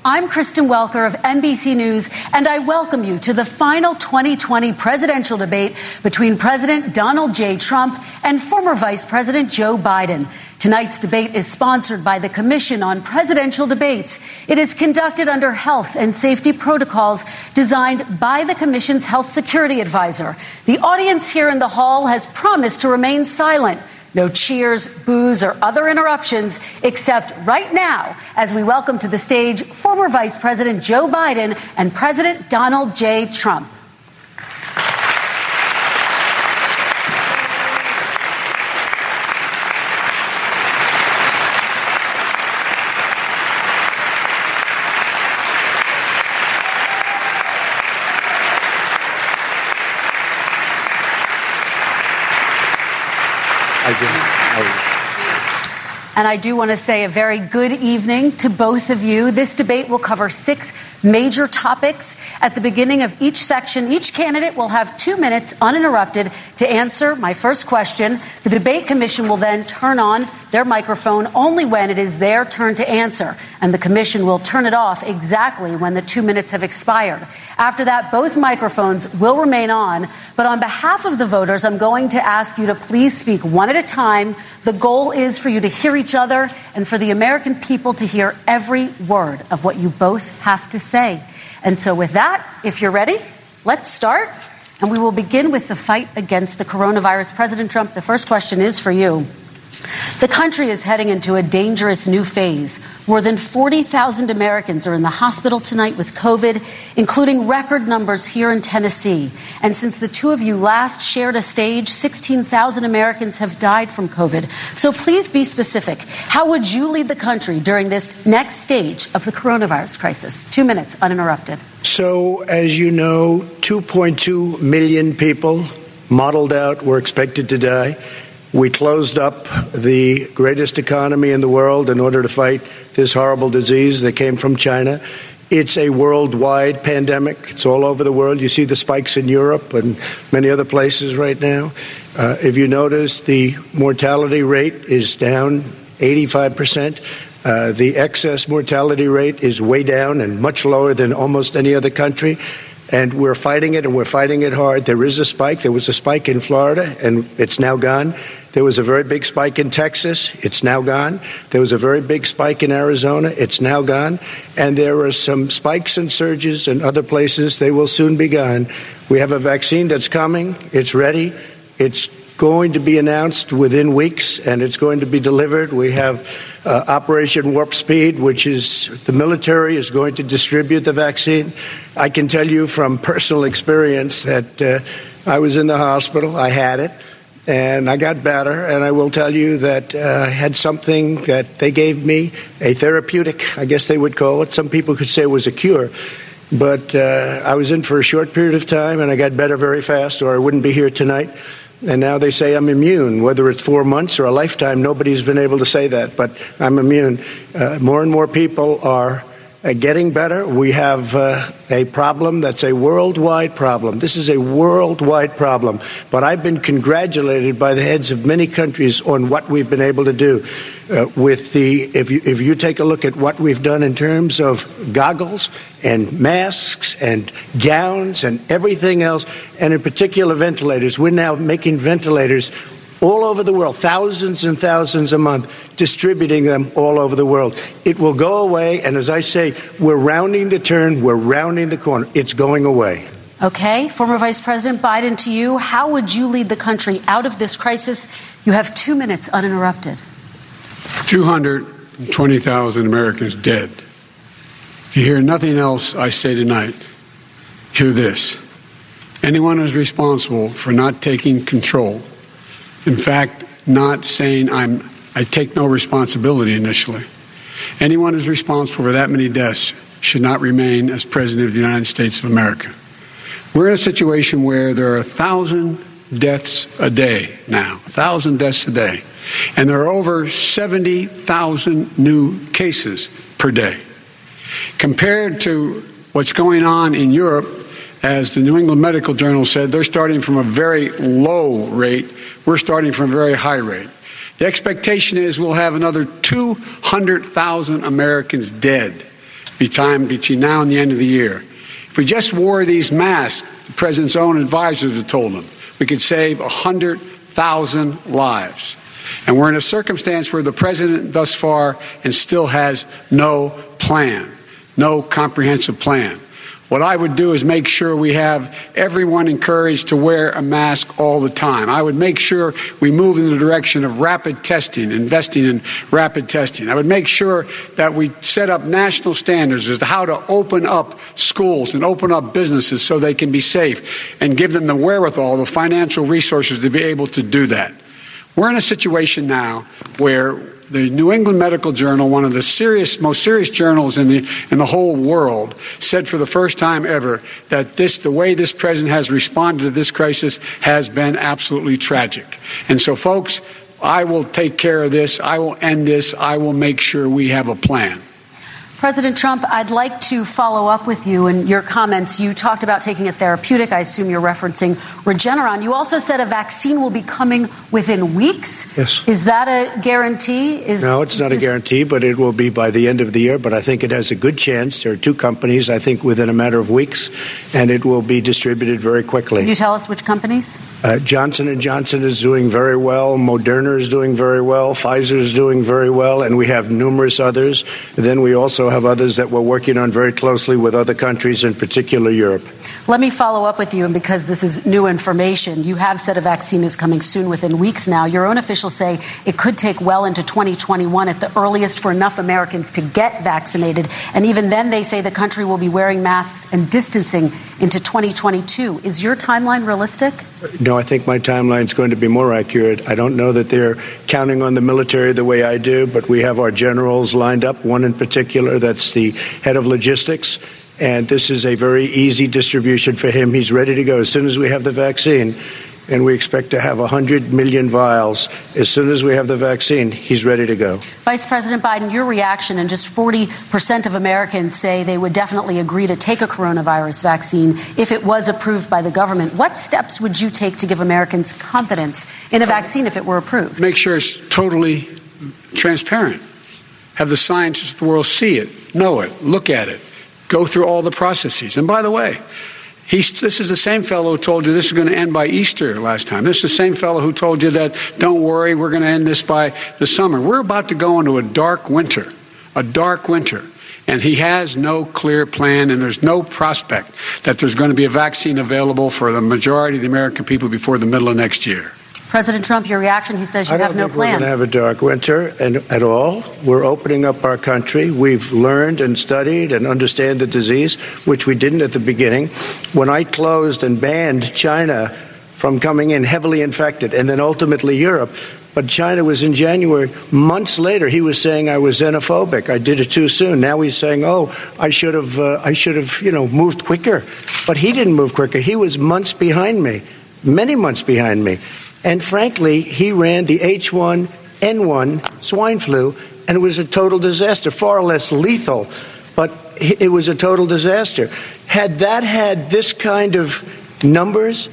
I'm Kristen Welker of NBC News, and I welcome you to the final 2020 presidential debate between President Donald J. Trump and former Vice President Joe Biden. Tonight's debate is sponsored by the Commission on Presidential Debates. It is conducted under health and safety protocols designed by the Commission's health security advisor. The audience here in the hall has promised to remain silent. No cheers, boos, or other interruptions, except right now, as we welcome to the stage former Vice President Joe Biden and President Donald J. Trump. And I do want to say a very good evening to both of you. This debate will cover 6 major topics. At the beginning of each section, each candidate will have 2 minutes uninterrupted to answer my first question. The debate commission will then turn on their microphone only when it is their turn to answer, and the commission will turn it off exactly when the 2 minutes have expired. After that, both microphones will remain on, but on behalf of the voters, I'm going to ask you to please speak one at a time. The goal is for you to hear each other and for the American people to hear every word of what you both have to say. And so with that, if you're ready, let's start. And we will begin with the fight against the coronavirus. President Trump, the first question is for you. The country is heading into a dangerous new phase. More than 40,000 Americans are in the hospital tonight with COVID, including record numbers here in Tennessee. And since the two of you last shared a stage, 16,000 Americans have died from COVID. So please be specific. How would you lead the country during this next stage of the coronavirus crisis? 2 minutes uninterrupted. So, as you know, 2.2 million people modeled out were expected to die. We closed up the greatest economy in the world in order to fight this horrible disease that came from China. It's a worldwide pandemic. It's all over the world. You see the spikes in Europe and many other places right now. If you notice, the mortality rate is down 85%. The excess mortality rate is way down and much lower than almost any other country. And we're fighting it, and we're fighting it hard. There is a spike. There was a spike in Florida, and it's now gone. There was a very big spike in Texas. It's now gone. There was a very big spike in Arizona. It's now gone. And there are some spikes and surges in other places. They will soon be gone. We have a vaccine that's coming. It's ready. It's going to be announced within weeks, and it's going to be delivered. We have Operation Warp Speed, which is the military is going to distribute the vaccine. I can tell you from personal experience that I was in the hospital. I had it, and I got better. And I will tell you that I had something that they gave me, a therapeutic, I guess they would call it. Some people could say it was a cure. But I was in for a short period of time, and I got better very fast, or I wouldn't be here tonight. And now they say I'm immune. Whether it's 4 months or a lifetime, nobody's been able to say that, but I'm immune. More and more people are getting better. We have a problem that's a worldwide problem. This is a worldwide problem. But I've been congratulated by the heads of many countries on what we've been able to do. If you take a look at what we've done in terms of goggles and masks and gowns and everything else, and in particular ventilators, we're now making ventilators all over the world, thousands and thousands a month, distributing them all over the world. It will go away, and as I say, we're rounding the turn, we're rounding the corner. It's going away. Okay, former Vice President Biden, to you, how would you lead the country out of this crisis? You have 2 minutes uninterrupted. 220,000 Americans dead. If you hear nothing else I say tonight, hear this. Anyone who's responsible for not taking control, in fact, not saying I take no responsibility initially. Anyone who's responsible for that many deaths should not remain as President of the United States of America. We're in a situation where there are 1,000 deaths a day now, 1,000 deaths a day. And there are over 70,000 new cases per day. Compared to what's going on in Europe, as the New England Medical Journal said, they're starting from a very low rate. We're starting from a very high rate. The expectation is we'll have another 200,000 Americans dead between now and the end of the year. If we just wore these masks, the president's own advisors have told him, we could save 100,000 lives. And we're in a circumstance where the president thus far and still has no plan, no comprehensive plan. What I would do is make sure we have everyone encouraged to wear a mask all the time. I would make sure we move in the direction of rapid testing, investing in rapid testing. I would make sure that we set up national standards as to how to open up schools and open up businesses so they can be safe and give them the wherewithal, the financial resources to be able to do that. We're in a situation now where the New England Medical Journal, one of the most serious journals in the whole world, said for the first time ever that the way this president has responded to this crisis has been absolutely tragic. And so, folks, I will take care of this. I will end this. I will make sure we have a plan. President Trump, I'd like to follow up with you in your comments. You talked about taking a therapeutic. I assume you're referencing Regeneron. You also said a vaccine will be coming within weeks. Yes. Is that a guarantee? No, it's not a guarantee, but it will be by the end of the year. But I think it has a good chance. There are two companies, I think, within a matter of weeks, and it will be distributed very quickly. Can you tell us which companies? Johnson & Johnson is doing very well. Moderna is doing very well. Pfizer is doing very well. And we have numerous others. And then we also have others that we're working on very closely with other countries, in particular Europe. Let me follow up with you, and because this is new information, you have said a vaccine is coming soon, within weeks now. Your own officials say it could take well into 2021 at the earliest for enough Americans to get vaccinated. And even then, they say the country will be wearing masks and distancing into 2022. Is your timeline realistic? No, I think my timeline is going to be more accurate. I don't know that they're counting on the military the way I do, but we have our generals lined up, one in particular that's the head of logistics, and this is a very easy distribution for him. He's ready to go as soon as we have the vaccine, and we expect to have 100 million vials. As soon as we have the vaccine, he's ready to go. Vice President Biden, your reaction, and just 40% of Americans say they would definitely agree to take a coronavirus vaccine if it was approved by the government. What steps would you take to give Americans confidence in a vaccine if it were approved? Make sure it's totally transparent. Have the scientists of the world see it, know it, look at it, go through all the processes. And by the way, this is the same fellow who told you this is going to end by Easter last time. This is the same fellow who told you that, don't worry, we're going to end this by the summer. We're about to go into a dark winter. And he has no clear plan, and there's no prospect that there's going to be a vaccine available for the majority of the American people before the middle of next year. President Trump, your reaction, he says you have no plan. We're going to have a dark winter at all. We're opening up our country. We've learned and studied and understand the disease, which we didn't at the beginning. When I closed and banned China from coming in heavily infected, and then ultimately Europe, but China was in January. Months later, he was saying I was xenophobic. I did it too soon. Now he's saying, I should have, moved quicker. But he didn't move quicker. He was months behind me, many months behind me. And frankly, he ran the H1N1 swine flu, and it was a total disaster, far less lethal, but it was a total disaster. Had that had this kind of numbers,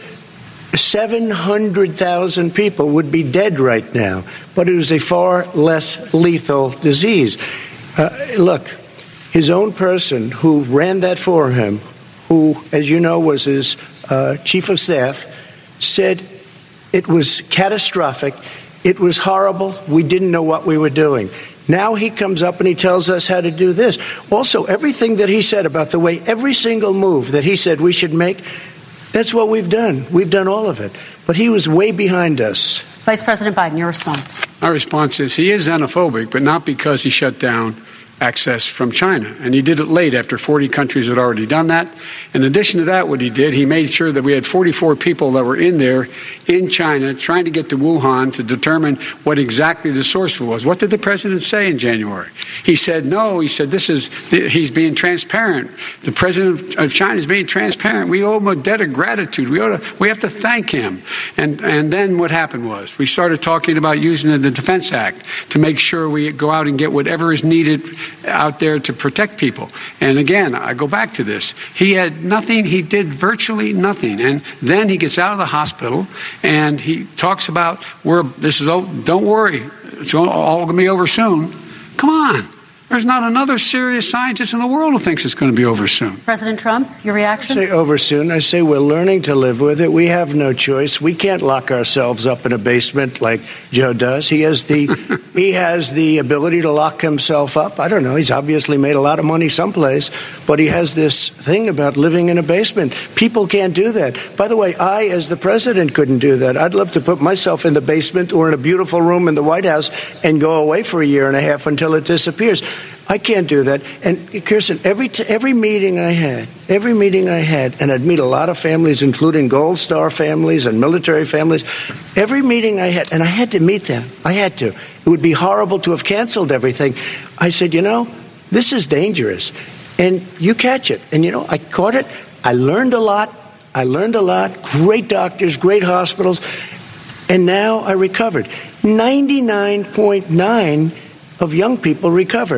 700,000 people would be dead right now, but it was a far less lethal disease. Look, his own person who ran that for him, who, as you know, was his chief of staff, said it was catastrophic. It was horrible. We didn't know what we were doing. Now he comes up and he tells us how to do this. Also, everything that he said about the way every single move that he said we should make, that's what we've done. We've done all of it. But he was way behind us. Vice President Biden, your response. Our response is he is xenophobic, but not because he shut down access from China. And he did it late after 40 countries had already done that. In addition to that, what he did, he made sure that we had 44 people that were in there in China trying to get to Wuhan to determine what exactly the source was. What did the president say in January? He said, no, he said, he's being transparent. The president of China is being transparent. We owe him a debt of gratitude. We have to thank him. And then what happened was we started talking about using the Defense Act to make sure we go out and get whatever is needed out there to protect people. And again, I go back to this. He had nothing. He did virtually nothing. And then he gets out of the hospital and he talks about, don't worry, it's all going to be over soon. Come on. There's not another serious scientist in the world who thinks it's going to be over soon. President Trump, your reaction? I say over soon. I say we're learning to live with it. We have no choice. We can't lock ourselves up in a basement like Joe does. He has the ability to lock himself up. I don't know. He's obviously made a lot of money someplace, but he has this thing about living in a basement. People can't do that. By the way, I, as the president, couldn't do that. I'd love to put myself in the basement or in a beautiful room in the White House and go away for a year and a half until it disappears. I can't do that. And Kirsten, every meeting I had, and I'd meet a lot of families, including Gold Star families and military families, every meeting I had, and I had to meet them. I had to. It would be horrible to have canceled everything. I said, this is dangerous. And you catch it. And, I caught it. I learned a lot. Great doctors, great hospitals. And now I recovered. 99.9% of young people recover.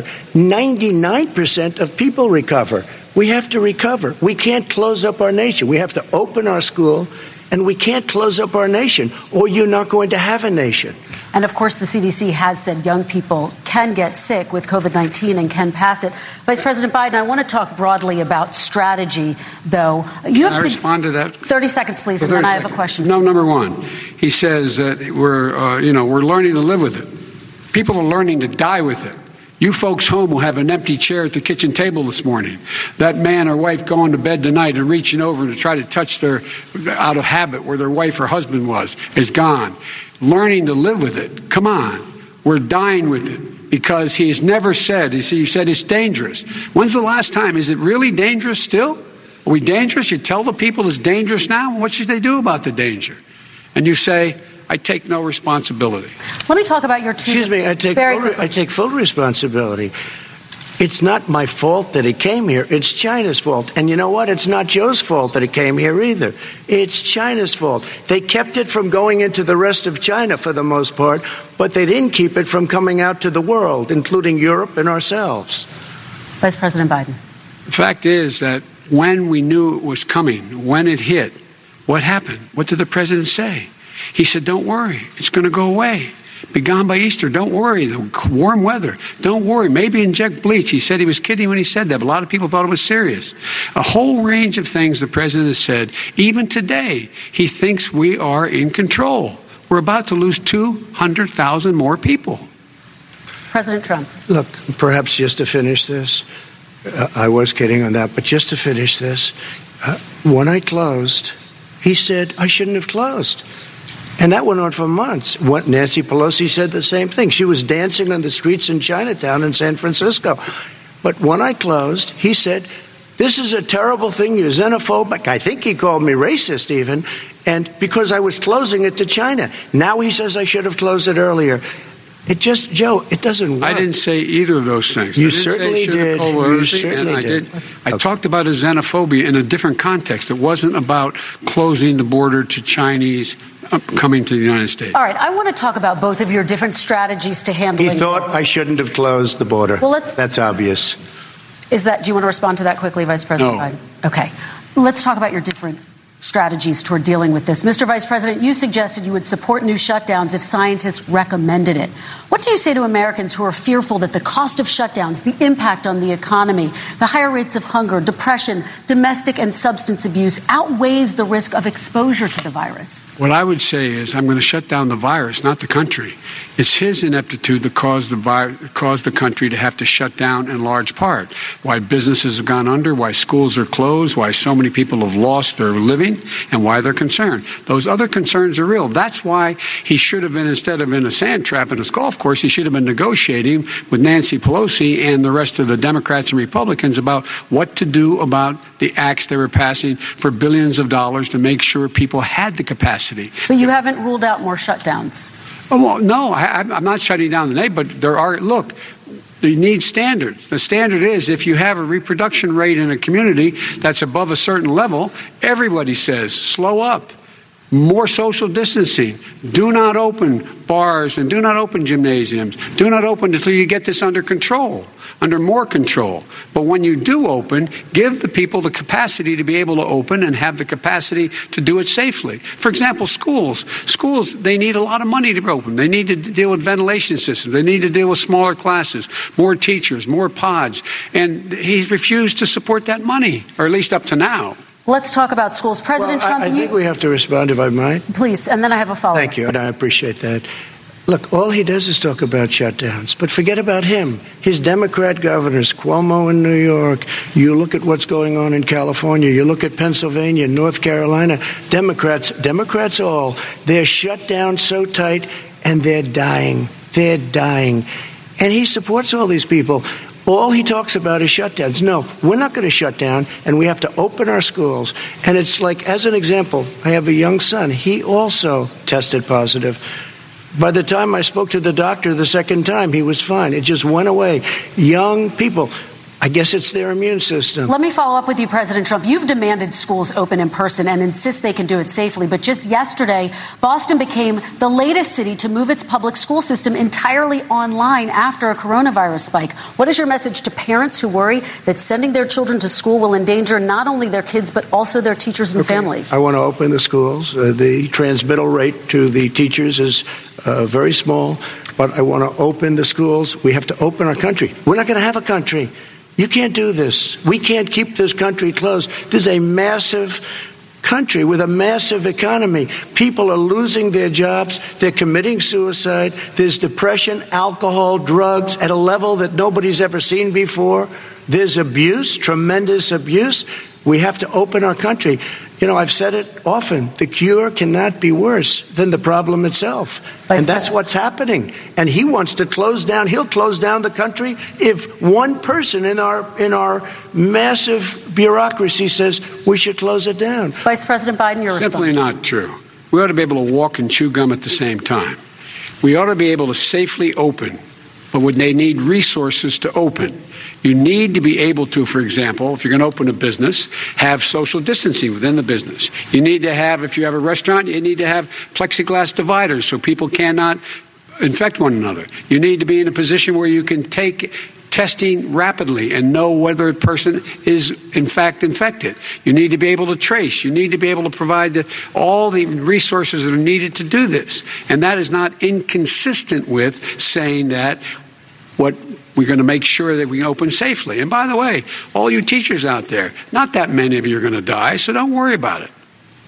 99% of people recover. We have to recover. We can't close up our nation. We have to open our school, and we can't close up our nation, or you're not going to have a nation. And of course, the CDC has said young people can get sick with COVID-19 and can pass it. Vice President Biden, I want to talk broadly about strategy, though. Can I respond to that? 30 seconds, please, and then I have a question. No, number one, he says that we're learning to live with it. People are learning to die with it. You folks home who have an empty chair at the kitchen table this morning, that man or wife going to bed tonight and reaching over to try to touch out of habit where their wife or husband was, is gone. Learning to live with it. Come on. We're dying with it because he has never said, you said it's dangerous. When's the last time? Is it really dangerous still? Are we dangerous? You tell the people it's dangerous now? What should they do about the danger? And you say, I take no responsibility. Let me talk about your two. Excuse me, I take full responsibility. It's not my fault that it came here. It's China's fault. And you know what? It's not Joe's fault that it came here either. It's China's fault. They kept it from going into the rest of China for the most part, but they didn't keep it from coming out to the world, including Europe and ourselves. Vice President Biden. The fact is that when we knew it was coming, when it hit, what happened? What did the president say? He said, don't worry, it's going to go away. Be gone by Easter. Don't worry. The warm weather. Don't worry. Maybe inject bleach. He said he was kidding when he said that, but a lot of people thought it was serious. A whole range of things the president has said. Even today, he thinks we are in control. We're about to lose 200,000 more people. President Trump. Look, perhaps just to finish this, I was kidding on that, but just to finish this, when I closed, he said I shouldn't have closed. And that went on for months. Nancy Pelosi said the same thing. She was dancing on the streets in Chinatown in San Francisco. But when I closed, he said, this is a terrible thing. You're xenophobic. I think he called me racist even. And because I was closing it to China. Now he says I should have closed it earlier. Joe, it doesn't work. I didn't say either of those things. You certainly did. You certainly did. I talked about a xenophobia in a different context. It wasn't about closing the border to Chinese coming to the United States. All right, I want to talk about both of your different strategies to handling He thought I shouldn't have closed the border. Well, that's obvious. Do you want to respond to that quickly, Vice President Biden? Okay. Let's talk about your different strategies toward dealing with this. Mr. Vice President, you suggested you would support new shutdowns if scientists recommended it. What do you say to Americans who are fearful that the cost of shutdowns, the impact on the economy, the higher rates of hunger, depression, domestic and substance abuse outweighs the risk of exposure to the virus? What I would say is I'm going to shut down the virus, not the country. It's his ineptitude that caused the country to have to shut down in large part. Why businesses have gone under, why schools are closed, why so many people have lost their living, and why they're concerned. Those other concerns are real. That's why he should have been, instead of in a sand trap in his golf course, he should have been negotiating with Nancy Pelosi and the rest of the Democrats and Republicans about what to do about the acts they were passing for billions of dollars to make sure people had the capacity. But you haven't ruled out more shutdowns. Oh, well, no, I'm not shutting down the nation, but there are, look, you need standards. The standard is if you have a reproduction rate in a community that's above a certain level, everybody says, slow up. More social distancing. Do not open bars and do not open gymnasiums. Do not open until you get this under control, under more control. But when you do open, give the people the capacity to be able to open and have the capacity to do it safely. For example, schools. Schools, they need a lot of money to open. They need to deal with ventilation systems. They need to deal with smaller classes, more teachers, more pods. And he's refused to support that money, or at least up to now. Let's talk about schools. President Trump, I think we have to respond, if I might. Please, and then I have a follow-up. Thank you, and I appreciate that. Look, all he does is talk about shutdowns, but forget about him. His Democrat governors, Cuomo in New York, you look at what's going on in California, you look at Pennsylvania, North Carolina, Democrats all, they're shut down so tight, and they're dying. They're dying. And he supports all these people. All he talks about is shutdowns. No, we're not going to shut down, and we have to open our schools. And it's like, as an example, I have a young son. He also tested positive. By the time I spoke to the doctor the second time, he was fine. It just went away. Young people, I guess it's their immune system. Let me follow up with you, President Trump. You've demanded schools open in person and insist they can do it safely. But just yesterday, Boston became the latest city to move its public school system entirely online after a coronavirus spike. What is your message to parents who worry that sending their children to school will endanger not only their kids, but also their teachers and families? I want to open the schools. The transmittal rate to the teachers is very small, but I want to open the schools. We have to open our country. We're not going to have a country. You can't do this. We can't keep this country closed. This is a massive country with a massive economy. People are losing their jobs. They're committing suicide. There's depression, alcohol, drugs at a level that nobody's ever seen before. There's abuse, tremendous abuse. We have to open our country. You know, I've said it often. The cure cannot be worse than the problem itself. And that's what's happening. And he wants to close down. He'll close down the country if one person in our massive bureaucracy says we should close it down. Vice President Biden, your response. Simply not true. We ought to be able to walk and chew gum at the same time. We ought to be able to safely open, but when they need resources to open. You need to be able to, for example, if you're going to open a business, have social distancing within the business. You need to have, if you have a restaurant, you need to have plexiglass dividers so people cannot infect one another. You need to be in a position where you can take testing rapidly and know whether a person is in fact infected. You need to be able to trace. You need to be able to provide all the resources that are needed to do this. And that is not inconsistent with saying that what we're going to make sure that we open safely. And by the way, all you teachers out there, not that many of you are going to die, so don't worry about it.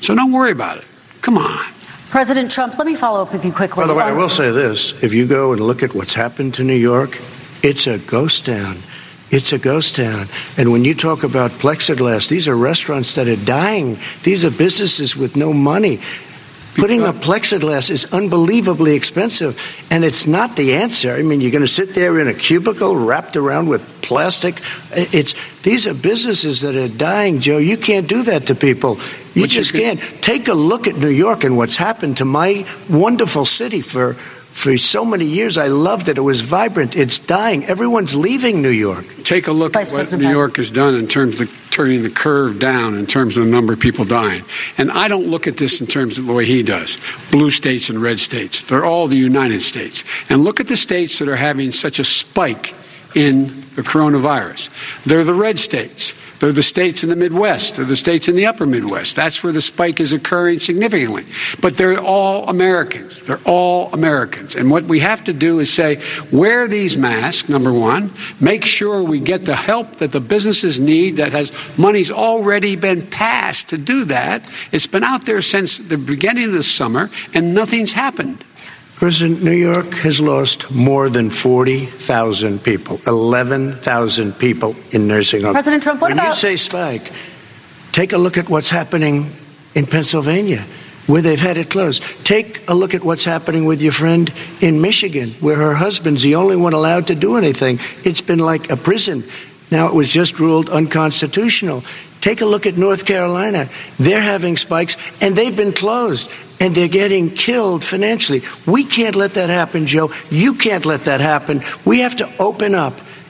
Come on. President Trump, let me follow up with you quickly. By the way, I will say this. If you go and look at what's happened to New York, it's a ghost town. It's a ghost town. And when you talk about plexiglass, these are restaurants that are dying. These are businesses with no money. Putting up plexiglass is unbelievably expensive, and it's not the answer. I mean, you're going to sit there in a cubicle wrapped around with plastic. These are businesses that are dying, Joe. You can't do that to people. You just can't. Take a look at New York and what's happened to my wonderful city for so many years. I loved it. It was vibrant. It's dying. Everyone's leaving New York. Take a look at what New York has done in terms of turning the curve down in terms of the number of people dying. And I don't look at this in terms of the way he does. Blue states and red states. They're all the United States. And look at the states that are having such a spike in the coronavirus. They're the red states. They're the states in the Midwest. They're the states in the upper Midwest. That's where the spike is occurring significantly. But they're all Americans. They're all Americans. And what we have to do is say, wear these masks, number one. Make sure we get the help that the businesses need that has money's already been passed to do that. It's been out there since the beginning of the summer, and nothing's happened. President, New York has lost more than 40,000 people, 11,000 people in nursing homes. President Trump, what about... When you say spike, take a look at what's happening in Pennsylvania, where they've had it closed. Take a look at what's happening with your friend in Michigan, where her husband's the only one allowed to do anything. It's been like a prison. Now it was just ruled unconstitutional. Take a look at North Carolina. They're having spikes, and they've been closed, and they're getting killed financially. We can't let that happen, Joe. You can't let that happen. We have to open up,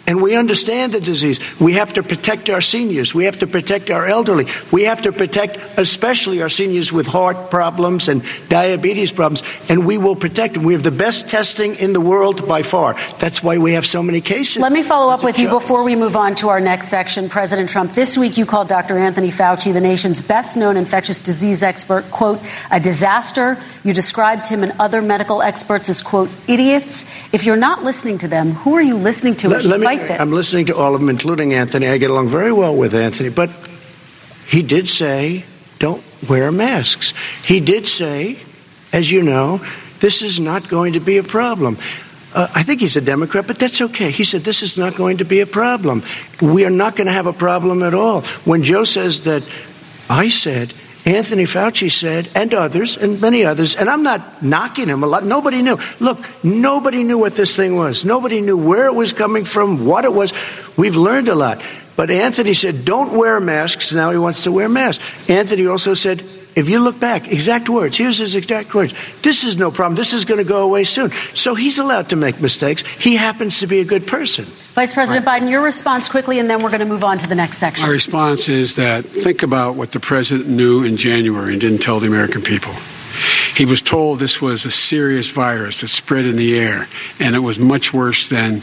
And we understand the disease. We have to protect our seniors. We have to protect our elderly. We have to protect especially our seniors with heart problems and diabetes problems. And we will protect them. We have the best testing in the world by far. That's why we have so many cases. Let me follow up with you before we move on to our next section. President Trump, this week you called Dr. Anthony Fauci, the nation's best-known infectious disease expert, quote, a disaster. You described him and other medical experts as, quote, idiots. If you're not listening to them, who are you listening to as you fight this? I'm listening to all of them, including Anthony. I get along very well with Anthony. But he did say, don't wear masks. He did say, as you know, this is not going to be a problem. I think he's a Democrat, but that's okay. He said this is not going to be a problem. We are not going to have a problem at all. When Joe says that, I said, Anthony Fauci said, and others, and many others, and I'm not knocking him a lot. Nobody knew. Look, nobody knew what this thing was. Nobody knew where it was coming from, what it was. We've learned a lot. But Anthony said, don't wear masks. Now he wants to wear masks. Anthony also said, if you look back, exact words, here's his exact words. This is no problem. This is going to go away soon. So he's allowed to make mistakes. He happens to be a good person. Vice President Biden, your response quickly, and then we're going to move on to the next section. My response is that think about what the president knew in January and didn't tell the American people. He was told this was a serious virus that spread in the air, and it was much worse than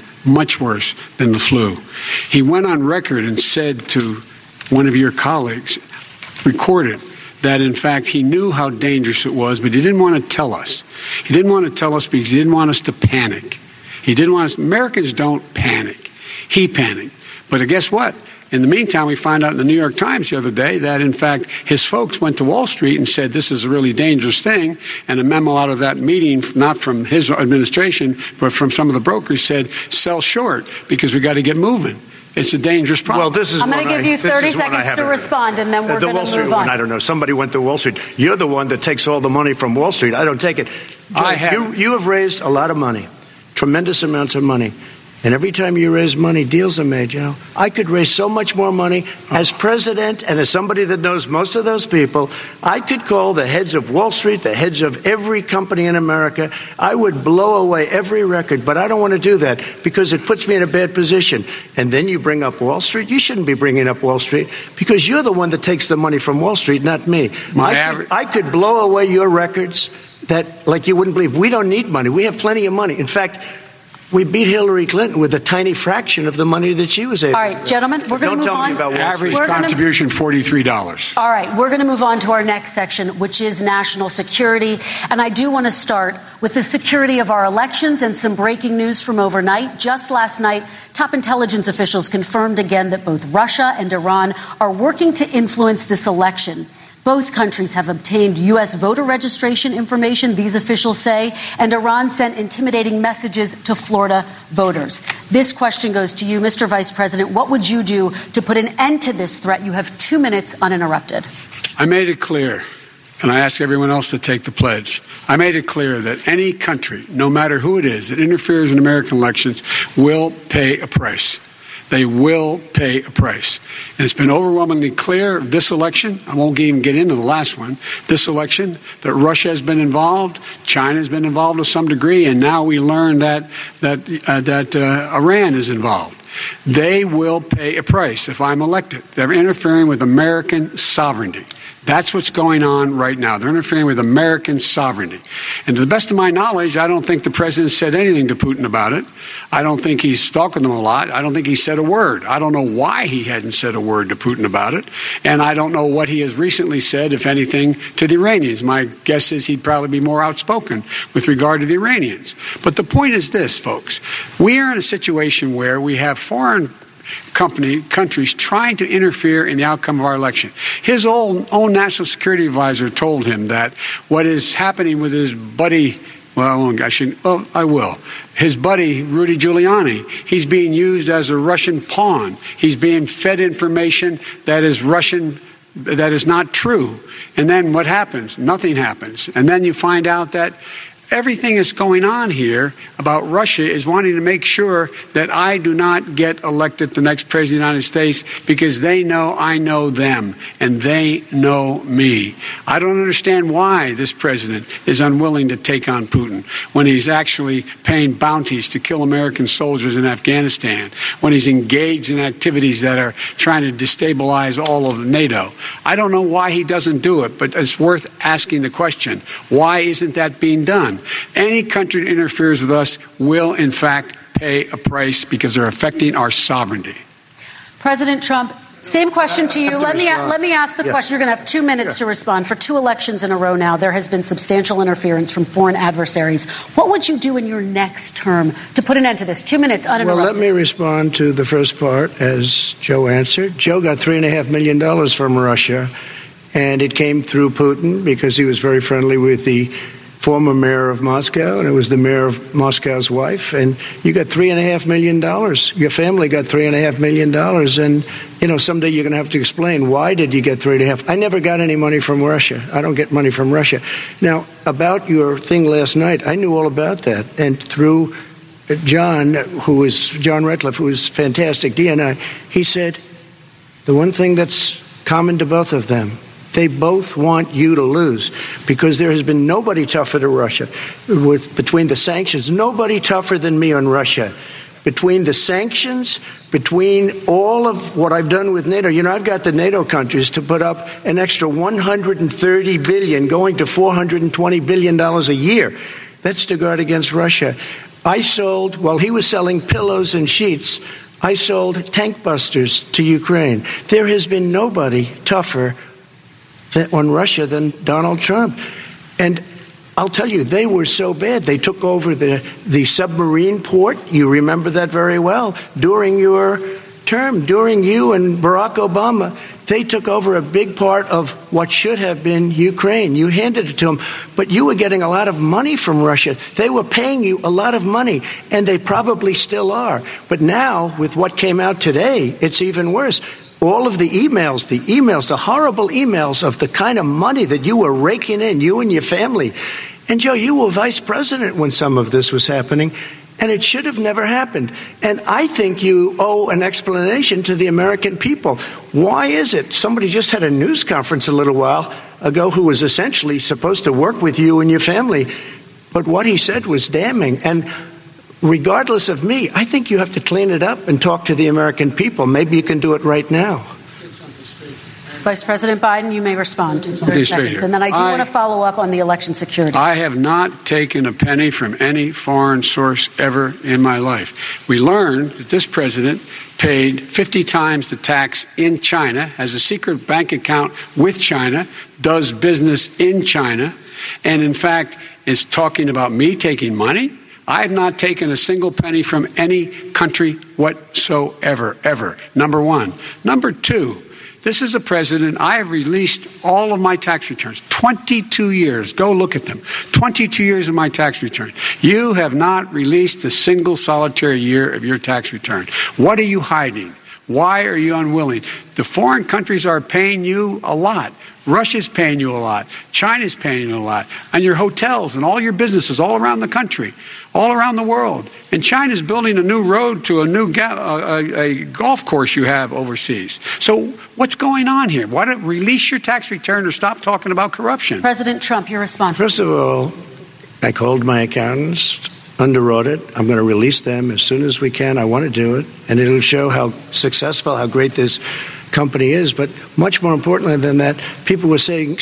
the flu. He went on record and said to one of your colleagues, recorded, that, in fact, he knew how dangerous it was, but he didn't want to tell us. He didn't want to tell us because he didn't want us to panic. He didn't want us. Americans don't panic. He panicked. But guess what? In the meantime, we find out in the New York Times the other day that, in fact, his folks went to Wall Street and said this is a really dangerous thing. And a memo out of that meeting, not from his administration, but from some of the brokers, said sell short because we got to get moving. It's a dangerous problem. Well, I'm going to give you 30 seconds to respond, and then we're going to move on. I don't know. Somebody went to Wall Street. You're the one that takes all the money from Wall Street. I don't take it. You have raised a lot of money, tremendous amounts of money. And every time you raise money, deals are made, Joe. I could raise so much more money as president and as somebody that knows most of those people. I could call the heads of Wall Street, the heads of every company in America. I would blow away every record, but I don't want to do that because it puts me in a bad position. And then you bring up Wall Street. You shouldn't be bringing up Wall Street because you're the one that takes the money from Wall Street, not me. I could blow away your records that, like you wouldn't believe. We don't need money. We have plenty of money. In fact, we beat Hillary Clinton with a tiny fraction of the money that she was able to. All right, gentlemen, we're going to move on. Average contribution, $43. All right, we're going to move on to our next section, which is national security. And I do want to start with the security of our elections and some breaking news from overnight. Just last night, top intelligence officials confirmed again that both Russia and Iran are working to influence this election. Both countries have obtained U.S. voter registration information, these officials say, and Iran sent intimidating messages to Florida voters. This question goes to you, Mr. Vice President. What would you do to put an end to this threat? You have 2 minutes uninterrupted. I made it clear, and I ask everyone else to take the pledge. I made it clear that any country, no matter who it is, that interferes in American elections will pay a price. They will pay a price. And it's been overwhelmingly clear this election, I won't even get into the last one, this election, that Russia has been involved, China has been involved to some degree, and now we learn that Iran is involved. They will pay a price if I'm elected. They're interfering with American sovereignty. That's what's going on right now. They're interfering with American sovereignty. And to the best of my knowledge, I don't think the president said anything to Putin about it. I don't think he's talking to him a lot. I don't think he said a word. I don't know why he hadn't said a word to Putin about it. And I don't know what he has recently said, if anything, to the Iranians. My guess is he'd probably be more outspoken with regard to the Iranians. But the point is this, folks. We are in a situation where we have foreign countries trying to interfere in the outcome of our election. His own national security advisor told him that what is happening with his buddy, I will. His buddy, Rudy Giuliani, he's being used as a Russian pawn. He's being fed information that is Russian, that is not true. And then what happens? Nothing happens. And then you find out that Everything that's going on here about Russia is wanting to make sure that I do not get elected the next president of the United States because they know I know them and they know me. I don't understand why this president is unwilling to take on Putin when he's actually paying bounties to kill American soldiers in Afghanistan, when he's engaged in activities that are trying to destabilize all of NATO. I don't know why he doesn't do it, but it's worth asking the question. Why isn't that being done? Any country that interferes with us will, in fact, pay a price because they're affecting our sovereignty. President Trump, same question to you. Let me ask the question. You're going to have 2 minutes to respond. For 2 elections in a row now, there has been substantial interference from foreign adversaries. What would you do in your next term to put an end to this? 2 minutes uninterrupted. Well, let me respond to the first part as Joe answered. Joe got $3.5 million from Russia, and it came through Putin because he was very friendly with the former mayor of Moscow, and it was the mayor of Moscow's wife, and you got $3.5 million. Your family got $3.5 million, and, someday you're going to have to explain, why did you get $3.5? I never got any money from Russia. I don't get money from Russia. Now, about your thing last night, I knew all about that, and through John Ratcliffe, who is fantastic, DNI, he said, the one thing that's common to both of them, they both want you to lose because there has been nobody tougher to Russia. Between the sanctions, nobody tougher than me on Russia. Between the sanctions, between all of what I've done with NATO, I've got the NATO countries to put up an extra $130 billion, going to $420 billion a year. That's to guard against Russia. I sold, while he was selling pillows and sheets, I sold tank busters to Ukraine. There has been nobody tougher on Russia than Donald Trump. And I'll tell you, they were so bad. They took over the submarine port. You remember that very well. During your term, during you and Barack Obama, they took over a big part of what should have been Ukraine. You handed it to them, but you were getting a lot of money from Russia. They were paying you a lot of money, and they probably still are. But now, with what came out today, it's even worse. All of the emails, the horrible emails of the kind of money that you were raking in, you and your family. And, Joe, you were vice president when some of this was happening, and it should have never happened. And I think you owe an explanation to the American people. Why is it? Somebody just had a news conference a little while ago who was essentially supposed to work with you and your family, but what he said was damning. And regardless of me, I think you have to clean it up and talk to the American people. Maybe you can do it right now. Vice President Biden, you may respond in 30 seconds. And then I do want to follow up on the election security. I have not taken a penny from any foreign source ever in my life. We learned that this president paid 50 times the tax in China, has a secret bank account with China, does business in China, and in fact is talking about me taking money. I have not taken a single penny from any country whatsoever, ever. Number one. Number two, this is a president, I have released all of my tax returns, 22 years. Go look at them. 22 years of my tax return. You have not released a single solitary year of your tax return. What are you hiding? Why are you unwilling? The foreign countries are paying you a lot. Russia's paying you a lot. China's paying you a lot. And your hotels and all your businesses all around the country, all around the world. And China's building a new road to a new a golf course you have overseas. So what's going on here? Why don't release your tax return or stop talking about corruption? President Trump, your response. First of all, I called my accountants under audit. I'm going to release them as soon as we can. I want to do it. And it'll show how successful, how great this company is. But much more importantly than that, people were saying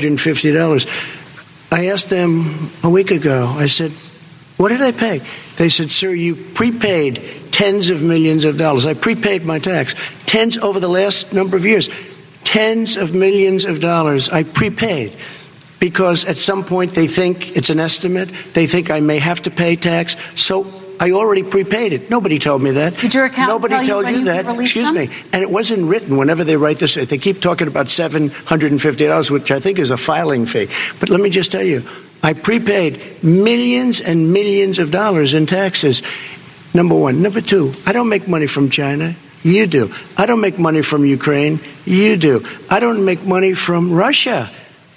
$750. I asked them a week ago, I said, what did I pay? They said, sir, you prepaid tens of millions of dollars. I prepaid my tax. Tens over the last number of years. Tens of millions of dollars I prepaid. Because at some point they think it's an estimate. They think I may have to pay tax. So I already prepaid it. Nobody told me that. Did your accountant Nobody tell told you that. Excuse me. And it wasn't written whenever they write this. They keep talking about $750, which I think is a filing fee. But let me just tell you, I prepaid millions and millions of dollars in taxes. Number one. Number two, I don't make money from China. You do. I don't make money from Ukraine. You do. I don't make money from Russia.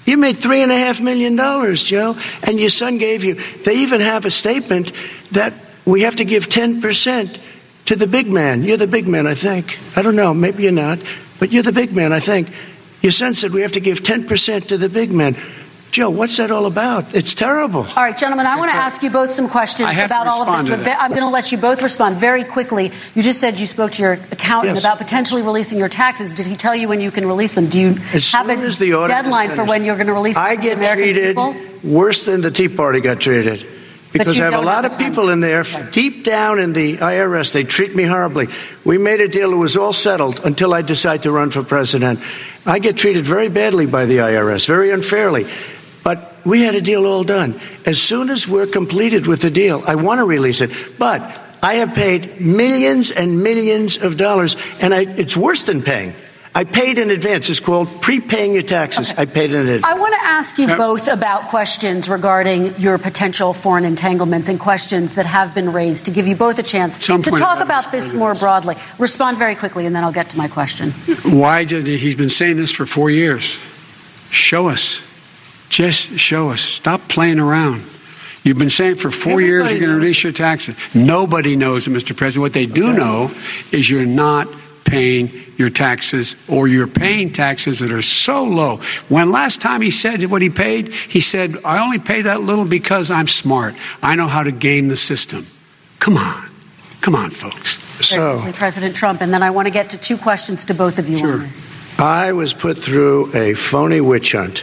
You made $3.5 million, Joe, and your son gave you. They even have a statement that we have to give 10% to the big man. You're the big man, I think. I don't know. Maybe you're not. But you're the big man, I think. Your son said we have to give 10% to the big man. Joe, what's that all about? It's terrible. All right, gentlemen, I want to ask you both some questions about all of this, but I'm going to let you both respond very quickly. You just said you spoke to your accountant about potentially releasing your taxes. Did he tell you when you can release them? Do you have a deadline for when you're going to release them? I get treated worse than the Tea Party got treated. Because I have a lot of people in there, deep down in the IRS, they treat me horribly. We made a deal, it was all settled until I decide to run for president. I get treated very badly by the IRS, very unfairly. But we had a deal all done. As soon as we're completed with the deal, I want to release it. But I have paid millions and millions of dollars, and it's worse than paying. I paid in advance. It's called prepaying your taxes. Okay. I paid in advance. I want to ask you both about questions regarding your potential foreign entanglements and questions that have been raised to give you both a chance to talk about this more broadly. Respond very quickly, and then I'll get to my question. Why did he's been saying this for 4 years? Show us. Just show us. Stop playing around. You've been saying for 4 years you're going to release your taxes. Nobody knows it, Mr. President. What they do know is you're not paying your taxes, or you're paying taxes that are so low. When last time he said what he paid, he said, I only pay that little because I'm smart. I know how to game the system. Come on. Come on, folks. So, President Trump, and then I want to get to two questions to both of you on this. I was put through a phony witch hunt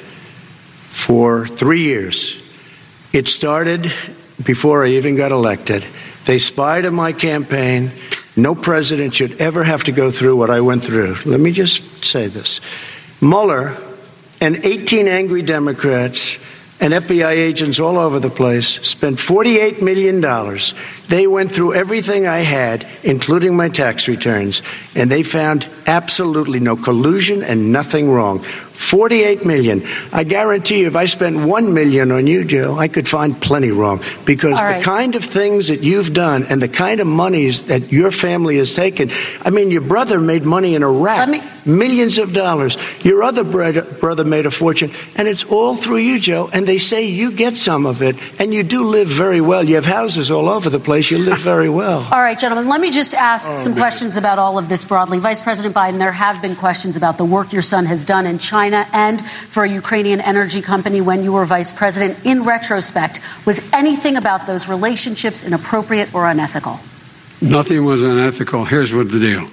for 3 years. It started before I even got elected. They spied on my campaign. No president should ever have to go through what I went through. Let me just say this. Mueller and 18 angry Democrats and FBI agents all over the place spent $48 million. They went through everything I had, including my tax returns, and they found absolutely no collusion and nothing wrong. $48 million. I guarantee you, if I spent $1 million on you, Joe, I could find plenty wrong. Because the kind of things that you've done and the kind of monies that your family has taken, I mean, your brother made money in Iraq, millions of dollars. Your other brother made a fortune, and it's all through you, Joe. And they say you get some of it, and you do live very well. You have houses all over the place. You live very well. All right, gentlemen, let me just ask some questions about all of this broadly. Vice President Biden, there have been questions about the work your son has done in China and for a Ukrainian energy company when you were vice president. In retrospect, was anything about those relationships inappropriate or unethical? Nothing was unethical. Here's what the deal.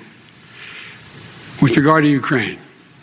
With regard to Ukraine,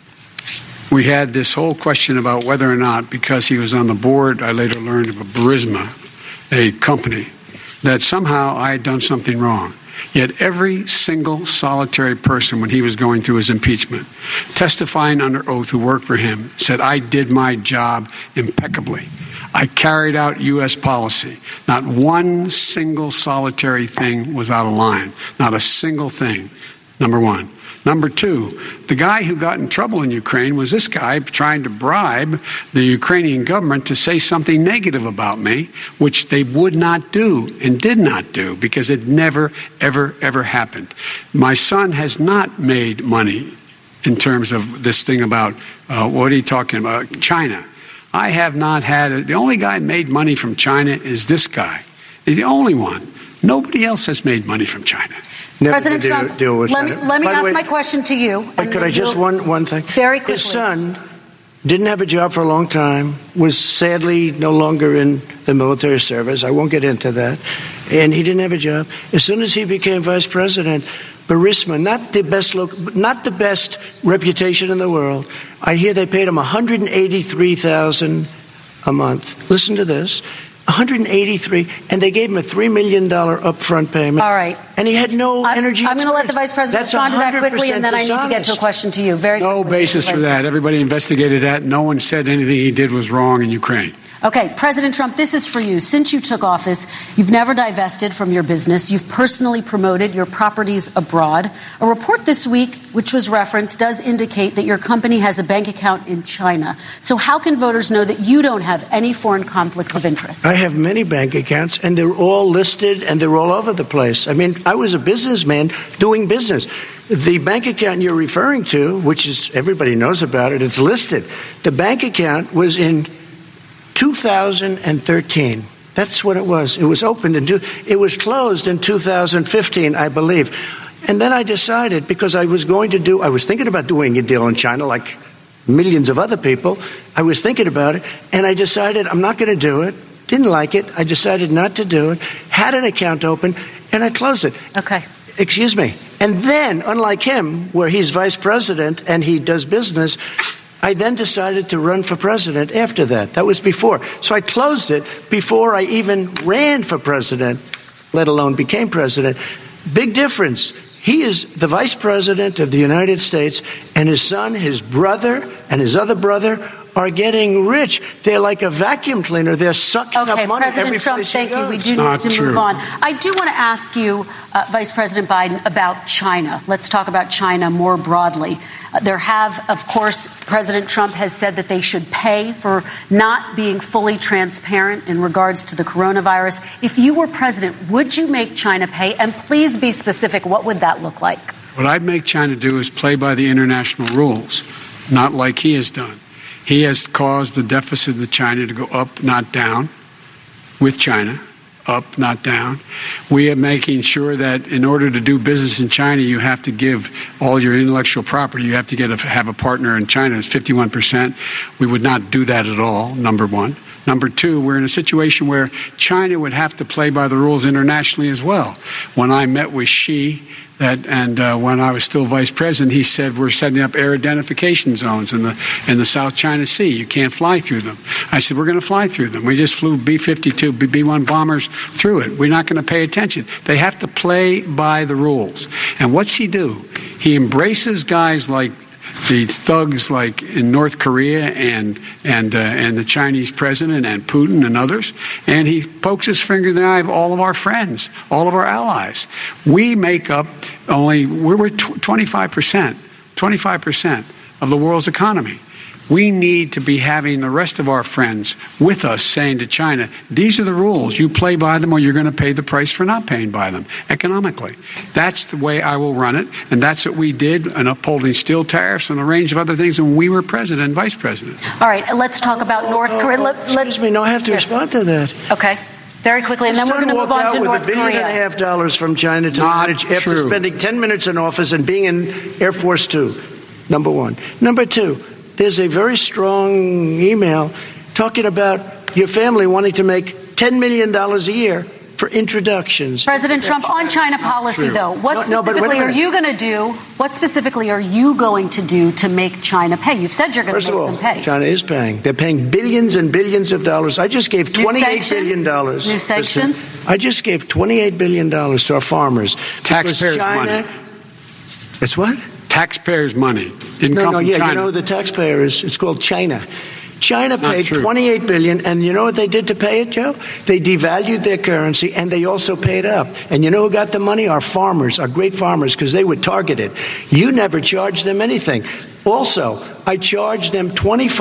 we had this whole question about whether or not, because he was on the board, I later learned of a Burisma, a company, that somehow I had done something wrong. Yet every single solitary person, when he was going through his impeachment, testifying under oath who worked for him, said, I did my job impeccably. I carried out U.S. policy. Not one single solitary thing was out of line. Not a single thing, number one. Number two, the guy who got in trouble in Ukraine was this guy trying to bribe the Ukrainian government to say something negative about me, which they would not do and did not do because it never, ever, ever happened. My son has not made money in terms of this thing about, what are you talking about, China. I have not had, the only guy made money from China is this guy. He's the only one. Nobody else has made money from China. President Trump, let me ask my question to you. Could I just one thing? Very quickly. His son didn't have a job for a long time, was sadly no longer in the military service. I won't get into that. And he didn't have a job. As soon as he became vice president, Burisma, not the best reputation in the world. I hear they paid him $183,000 a month. Listen to this. $183,000, and they gave him a $3 million upfront payment. All right. And he had no energy. I'm going to let the vice president respond to that quickly, and then I need to get to a question to you. Very quickly. No basis for that. Everybody investigated that. No one said anything he did was wrong in Ukraine. Okay, President Trump, this is for you. Since you took office, you've never divested from your business. You've personally promoted your properties abroad. A report this week, which was referenced, does indicate that your company has a bank account in China. So how can voters know that you don't have any foreign conflicts of interest? I have many bank accounts, and they're all listed, and they're all over the place. I mean, I was a businessman doing business. The bank account you're referring to, which is everybody knows about it, it's listed. The bank account was in 2013. That's what it was. It was opened it was closed in 2015, I believe. And then I decided, because I was thinking about doing a deal in China like millions of other people. I was thinking about it, and I decided I'm not going to do it. Didn't like it. I decided not to do it. Had an account open, and I closed it. Okay. Excuse me. And then, unlike him, where he's vice president and he does business, I then decided to run for president after that. That was before. So I closed it before I even ran for president, let alone became president. Big difference. He is the vice president of the United States, and his son, his brother, and his other brother are getting rich. They're like a vacuum cleaner. They're sucking up money President every Trump, place thank he goes. you. We do need to move on. I do want to ask you, Vice President Biden, about China. Let's talk about China more broadly. There have, of course, President Trump has said that they should pay for not being fully transparent in regards to the coronavirus. If you were president, would you make China pay? And please be specific. What would that look like? What I'd make China do is play by the international rules, not like he has done. He has caused the deficit of China to go up, not down, with China, up, not down. We are making sure that in order to do business in China, you have to give all your intellectual property. You have to have a partner in China. It's 51%. We would not do that at all, number one. Number two, we're in a situation where China would have to play by the rules internationally as well. When I met with Xi, when I was still vice president, he said we're setting up air identification zones in the South China Sea. You can't fly through them. I said we're going to fly through them. We just flew B-52, B-1 bombers through it. We're not going to pay attention. They have to play by the rules. And what's he do? He embraces guys like the thugs like in North Korea and the Chinese president and Putin and others, and he pokes his finger in the eye of all of our friends, all of our allies. We make up we're 25% of the world's economy. We need to be having the rest of our friends with us saying to China, these are the rules. You play by them or you're going to pay the price for not paying by them economically. That's the way I will run it. And that's what we did in upholding steel tariffs and a range of other things when we were president and vice president. All right. Let's talk about North Korea. Excuse me. No, I have to respond to that. Okay. Very quickly, and then we're going to move on to North Korea. With $1.5 billion from China to manage after spending 10 minutes in office and being in Air Force Two, number one. Number two, there's a very strong email talking about your family wanting to make $10 million a year for introductions. President Trump, on China policy, though, what specifically are you going to do? What specifically are you going to do to make China pay? You've said you're going to make them pay. China is paying. They're paying billions and billions of dollars. I just gave $28 billion. New sanctions? I just gave $28 billion to our farmers. Taxpayers' money. It's what? Taxpayers' money. Didn't come from China. You know the taxpayer it's called China. China paid $28 billion, and you know what they did to pay it, Joe? They devalued their currency, and they also paid up. And you know who got the money? Our farmers, our great farmers, because they were targeted. You never charged them anything. Also, I charged them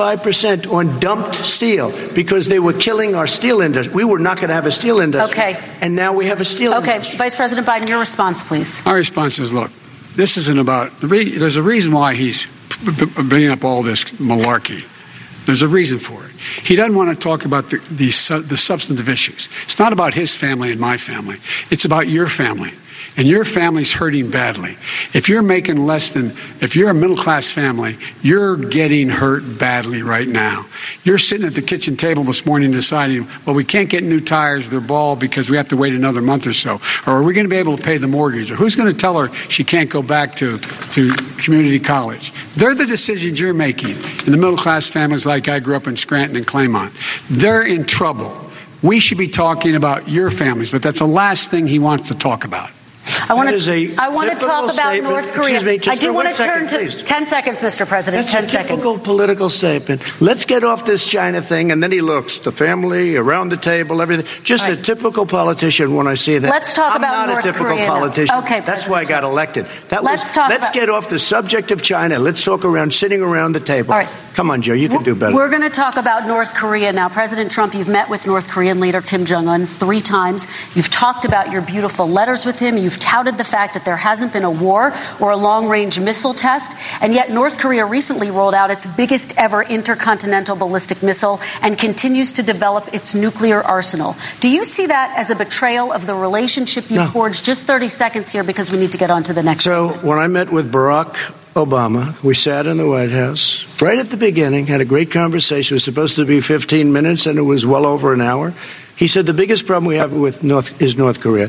25% on dumped steel because they were killing our steel industry. We were not going to have a steel industry. Okay. And now we have a steel industry. Okay, Vice President Biden, your response, please. Our response is, look, this isn't about – there's a reason why he's bringing up all this malarkey. There's a reason for it. He doesn't want to talk about the substantive issues. It's not about his family and my family. It's about your family. And your family's hurting badly. If you're making if you're a middle-class family, you're getting hurt badly right now. You're sitting at the kitchen table this morning deciding, well, we can't get new tires, they're bald because we have to wait another month or so. Or are we going to be able to pay the mortgage? Or who's going to tell her she can't go back to community college? They're the decisions you're making in the middle-class families like I grew up in Scranton and Claymont. They're in trouble. We should be talking about your families, but that's the last thing he wants to talk about. I want to talk about North Korea. Excuse me, I do want to turn to please. 10 seconds, Mr. President. That's 10 a seconds. typical political statement. Let's get off this China thing, and then he looks, the family, around the table, everything. Just a typical politician when I see that. Let's talk about North Korea. I'm not a typical politician. Okay, that's why I got elected. Let's get off the subject of China. Let's talk sitting around the table. All right. Come on, Joe, you can do better. We're going to talk about North Korea now. President Trump, you've met with North Korean leader Kim Jong-un 3 times. You've talked about your beautiful letters with him. You've touted the fact that there hasn't been a war or a long-range missile test. And yet North Korea recently rolled out its biggest ever intercontinental ballistic missile and continues to develop its nuclear arsenal. Do you see that as a betrayal of the relationship you forged? Just 30 seconds here because we need to get on to the next one. So when I met with Barack Obama, we sat in the White House right at the beginning, had a great conversation. It was supposed to be 15 minutes, and it was well over an hour. He said the biggest problem we have with North Korea.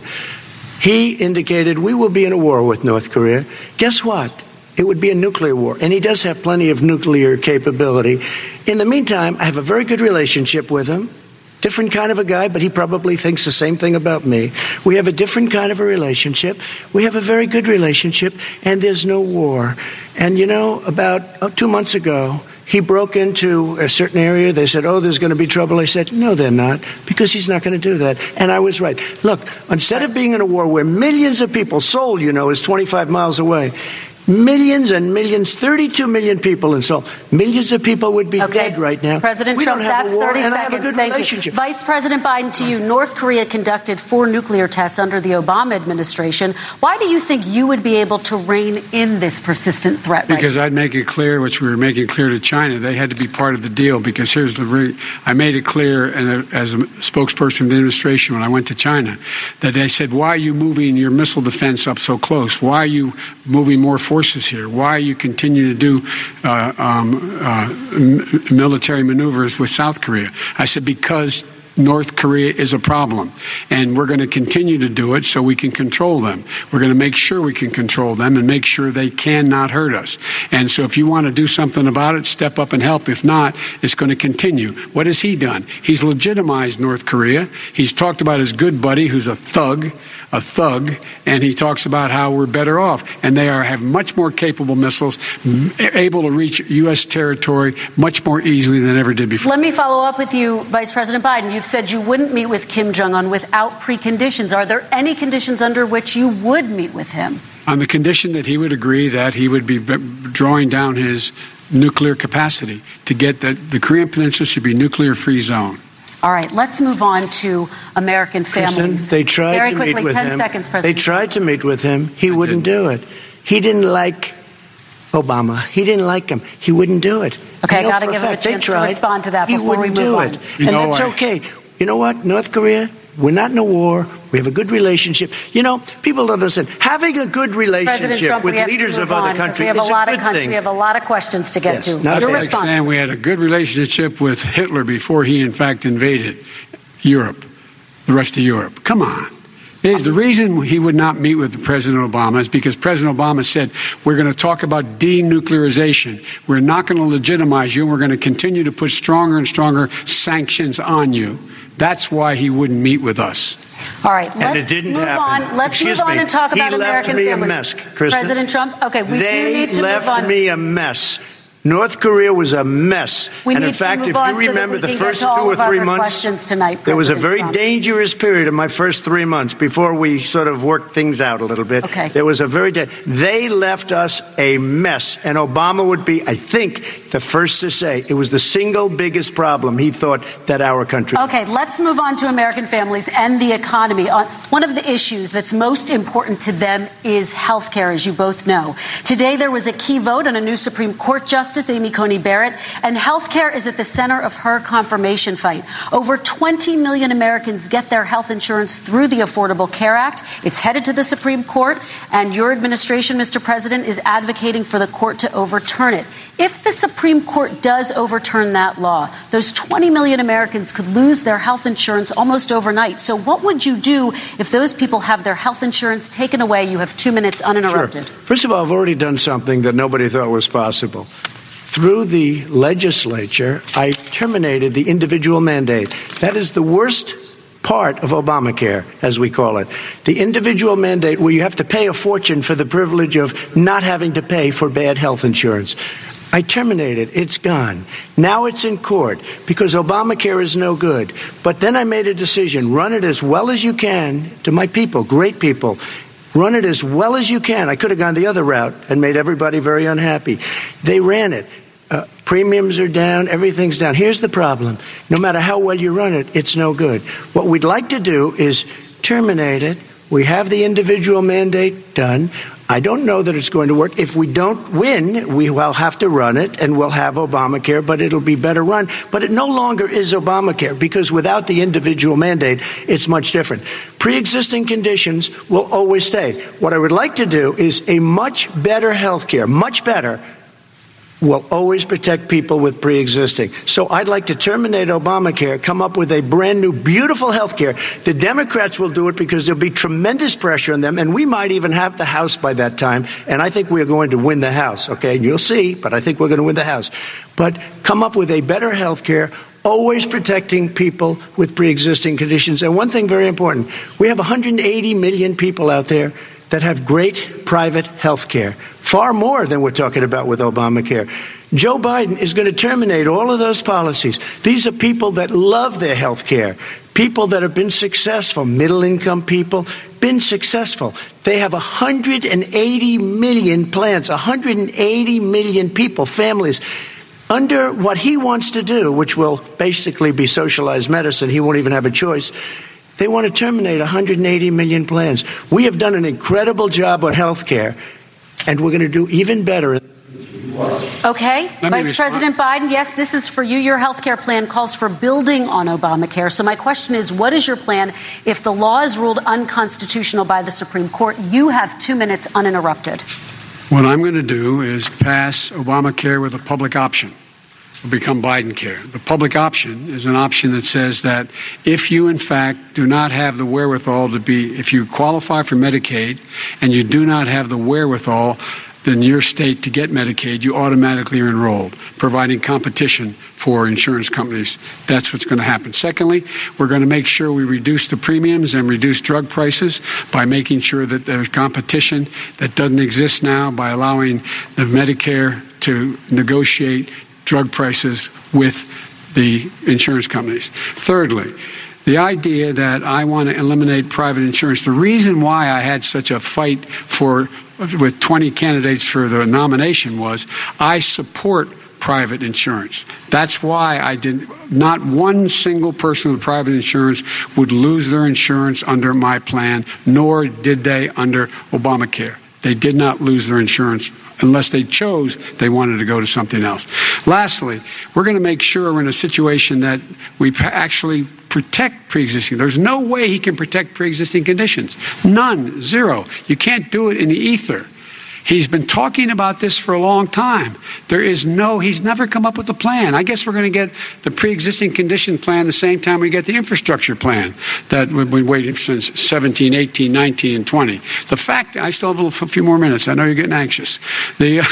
He indicated we will be in a war with North Korea. Guess what? It would be a nuclear war, and he does have plenty of nuclear capability. In the meantime, I have a very good relationship with him. Different kind of a guy, but he probably thinks the same thing about me. We have a different kind of a relationship. We have a very good relationship, and there's no war. And, about 2 months ago, he broke into a certain area. They said, there's going to be trouble. I said, no, they're not, because he's not going to do that. And I was right. Look, instead of being in a war where millions of people, Seoul, is 25 miles away, millions and millions, 32 million people in Seoul. Millions of people would be dead right now. President Trump, that's 30 seconds. Thank you. Vice President Biden, to you. North Korea conducted 4 nuclear tests under the Obama administration. Why do you think you would be able to rein in this persistent threat? Because I'd make it clear, which we were making clear to China, they had to be part of the deal. Because here's I made it clear, and as a spokesperson of the administration when I went to China, that they said, why are you moving your missile defense up so close? Why are you moving more forces here? Why you continue to do military maneuvers with South Korea? I said, because North Korea is a problem, and we're going to continue to do it so we can control them. We're going to make sure we can control them and make sure they cannot hurt us. And so if you want to do something about it, step up and help. If not, it's going to continue. What has he done? He's legitimized North Korea. He's talked about his good buddy who's a thug, and he talks about how we're better off. And they have much more capable missiles, able to reach U.S. territory much more easily than ever did before. Let me follow up with you, Vice President Biden. You've said you wouldn't meet with Kim Jong-un without preconditions. Are there any conditions under which you would meet with him? On the condition that he would agree that he would be drawing down his nuclear capacity to get that the Korean Peninsula should be a nuclear-free zone. All right, let's move on to American families. They tried to meet with him. 10 seconds, President. They tried to meet with him. He wouldn't do it. He didn't like Obama. He didn't like him. He wouldn't do it. Okay, I got to give him a chance to respond to that before we move on. And that's okay. You know what? North Korea, we're not in a war. We have a good relationship. People don't understand. Having a good relationship Trump, with leaders of other countries is a good thing. We have a lot of questions to get to. That's like saying we had a good relationship with Hitler before he, in fact, invaded Europe, the rest of Europe. Come on. The reason he would not meet with President Obama is because President Obama said, we're going to talk about denuclearization. We're not going to legitimize you, and we're going to continue to put stronger and stronger sanctions on you. That's why he wouldn't meet with us. All right, let's move on. Let's move on and talk about American families. He left me a mess, Kristen. President Trump, okay, we do need to move on. They left me a mess. North Korea was a mess. And in fact, if you remember the first 2 or 3 months, there was a very dangerous period in my first 3 months before we sort of worked things out a little bit. Okay. There was they left us a mess. And Obama would be, I think, the first to say it was the single biggest problem he thought that our country had. Okay, let's move on to American families and the economy. One of the issues that's most important to them is health care, as you both know. Today, there was a key vote on a new Supreme Court justice, Amy Coney Barrett, and health care is at the center of her confirmation fight. Over 20 million Americans get their health insurance through the Affordable Care Act. It's headed to the Supreme Court, and your administration, Mr. President, is advocating for the court to overturn it. If the Supreme Court does overturn that law, those 20 million Americans could lose their health insurance almost overnight. So what would you do if those people have their health insurance taken away? You have 2 minutes uninterrupted. Sure. First of all, I've already done something that nobody thought was possible. Through the legislature, I terminated the individual mandate. That is the worst part of Obamacare, as we call it. The individual mandate where you have to pay a fortune for the privilege of not having to pay for bad health insurance. I terminated. It's gone. Now it's in court because Obamacare is no good. But then I made a decision. Run it as well as you can to my people, great people. Run it as well as you can. I could have gone the other route and made everybody very unhappy. They ran it. Premiums are down. Everything's down. Here's the problem. No matter how well you run it, it's no good. What we'd like to do is terminate it. We have the individual mandate done. I don't know that it's going to work. If we don't win, we will have to run it, and we'll have Obamacare, but it'll be better run. But it no longer is Obamacare, because without the individual mandate, it's much different. Pre-existing conditions will always stay. What I would like to do is a much better health care, much better, will always protect people with pre-existing. So I'd like to terminate Obamacare, come up with a brand new, beautiful health care. The Democrats will do it because there'll be tremendous pressure on them, and we might even have the House by that time, and I think we're going to win the House, okay? You'll see, but I think we're going to win the House. But come up with a better health care, always protecting people with pre-existing conditions. And one thing very important, we have 180 million people out there that have great private health care, far more than we're talking about with Obamacare. Joe Biden is going to terminate all of those policies. These are people that love their health care, people that have been successful, middle-income people, been successful. They have 180 million plans, 180 million people, families, under what he wants to do, which will basically be socialized medicine. He won't even have a choice. They want to terminate 180 million plans. We have done an incredible job on health care, and we're going to do even better. Okay. Vice President Biden, yes, this is for you. Your health care plan calls for building on Obamacare. So my question is, what is your plan if the law is ruled unconstitutional by the Supreme Court? You have 2 minutes uninterrupted. What I'm going to do is pass Obamacare with a public option. Will become Biden care. The public option is an option that says that if you, in fact, do not have the wherewithal if you qualify for Medicaid and you do not have the wherewithal in your state to get Medicaid, you automatically are enrolled, providing competition for insurance companies. That's what's going to happen. Secondly, we're going to make sure we reduce the premiums and reduce drug prices by making sure that there's competition that doesn't exist now, by allowing the Medicare to negotiate drug prices with the insurance companies. Thirdly, the idea that I want to eliminate private insurance, the reason why I had such a fight with 20 candidates for the nomination was I support private insurance. That's why not one single person with private insurance would lose their insurance under my plan, nor did they under Obamacare. They did not lose their insurance unless they chose they wanted to go to something else. Lastly, we're going to make sure we're in a situation that we actually protect pre-existing. There's no way he can protect pre-existing conditions. None. Zero. You can't do it in the ether. He's been talking about this for a long time. He's never come up with a plan. I guess we're going to get the pre-existing condition plan the same time we get the infrastructure plan that we've been waiting since 17, 18, 19, and 20. The fact, I still have a few more minutes. I know you're getting anxious. The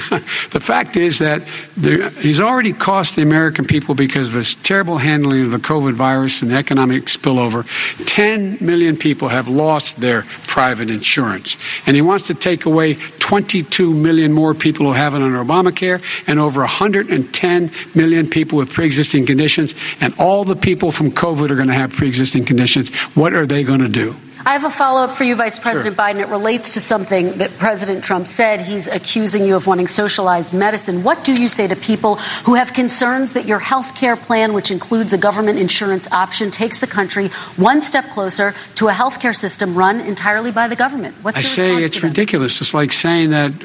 fact is that he's already cost the American people, because of his terrible handling of the COVID virus and the economic spillover, 10 million people have lost their private insurance. And he wants to take away 22 million more people who have it under Obamacare, and over 110 million people with pre-existing conditions, and all the people from COVID are going to have pre-existing conditions. What are they going to do? I have a follow-up for you, Vice President Biden. It relates to something that President Trump said. He's accusing you of wanting socialized medicine. What do you say to people who have concerns that your health care plan, which includes a government insurance option, takes the country one step closer to a health care system run entirely by the government? What's your response to it's ridiculous. It's like saying that,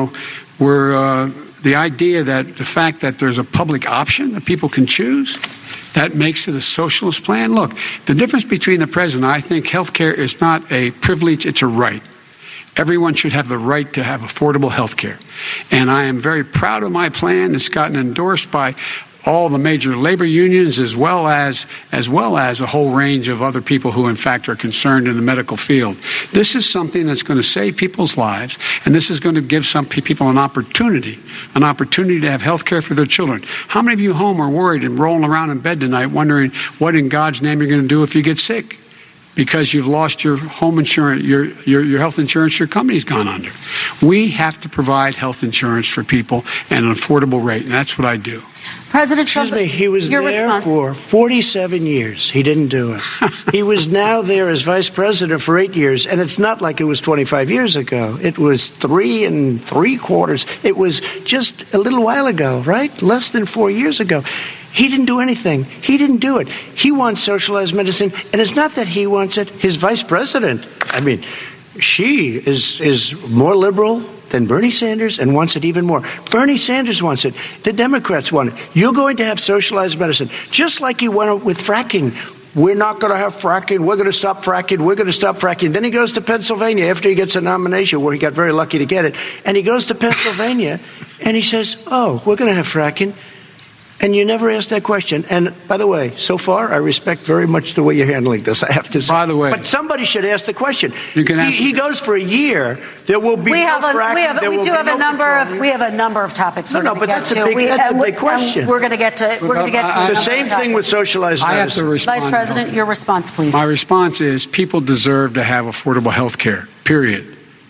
the idea that the fact that there's a public option that people can choose, that makes it a socialist plan. Look, the difference between the president, I think health care is not a privilege, it's a right. Everyone should have the right to have affordable health care. And I am very proud of my plan. It's gotten endorsed by all the major labor unions, as well as a whole range of other people who, in fact, are concerned in the medical field. This is something that's going to save people's lives, and this is going to give some people an opportunity to have health care for their children. How many of you home are worried and rolling around in bed tonight wondering what in God's name you're going to do if you get sick? Because you've lost your home insurance, your health insurance, your company's gone under. We have to provide health insurance for people at an affordable rate, and that's what I do. President Trump, excuse me, he was there for 47 years. He didn't do it. He was now there as vice president for 8 years, and it's not like it was 25 years ago. It was 3 3/4. It was just a little while ago, right? Less than 4 years ago. He didn't do anything. He didn't do it. He wants socialized medicine, and it's not that he wants it. His vice president, I mean, she is more liberal than Bernie Sanders and wants it even more. Bernie Sanders wants it. The Democrats want it. You're going to have socialized medicine, just like you went with fracking. We're not going to have fracking. We're going to stop fracking. We're going to stop fracking. Then he goes to Pennsylvania after he gets a nomination, where he got very lucky to get it. And he goes to Pennsylvania and he says, oh, we're going to have fracking. And you never asked that question. And by the way, so far, I respect very much the way you're handling this, I have to say. By the way. But somebody should ask the question. You can ask he goes for a year. There will be no fracking. We have a number of topics we're going to get to. That's a big question. We're going to get to. It's the same thing with socialized medicine. I have to respond. Vice President, your response, please. My response is people deserve to have affordable health care, period.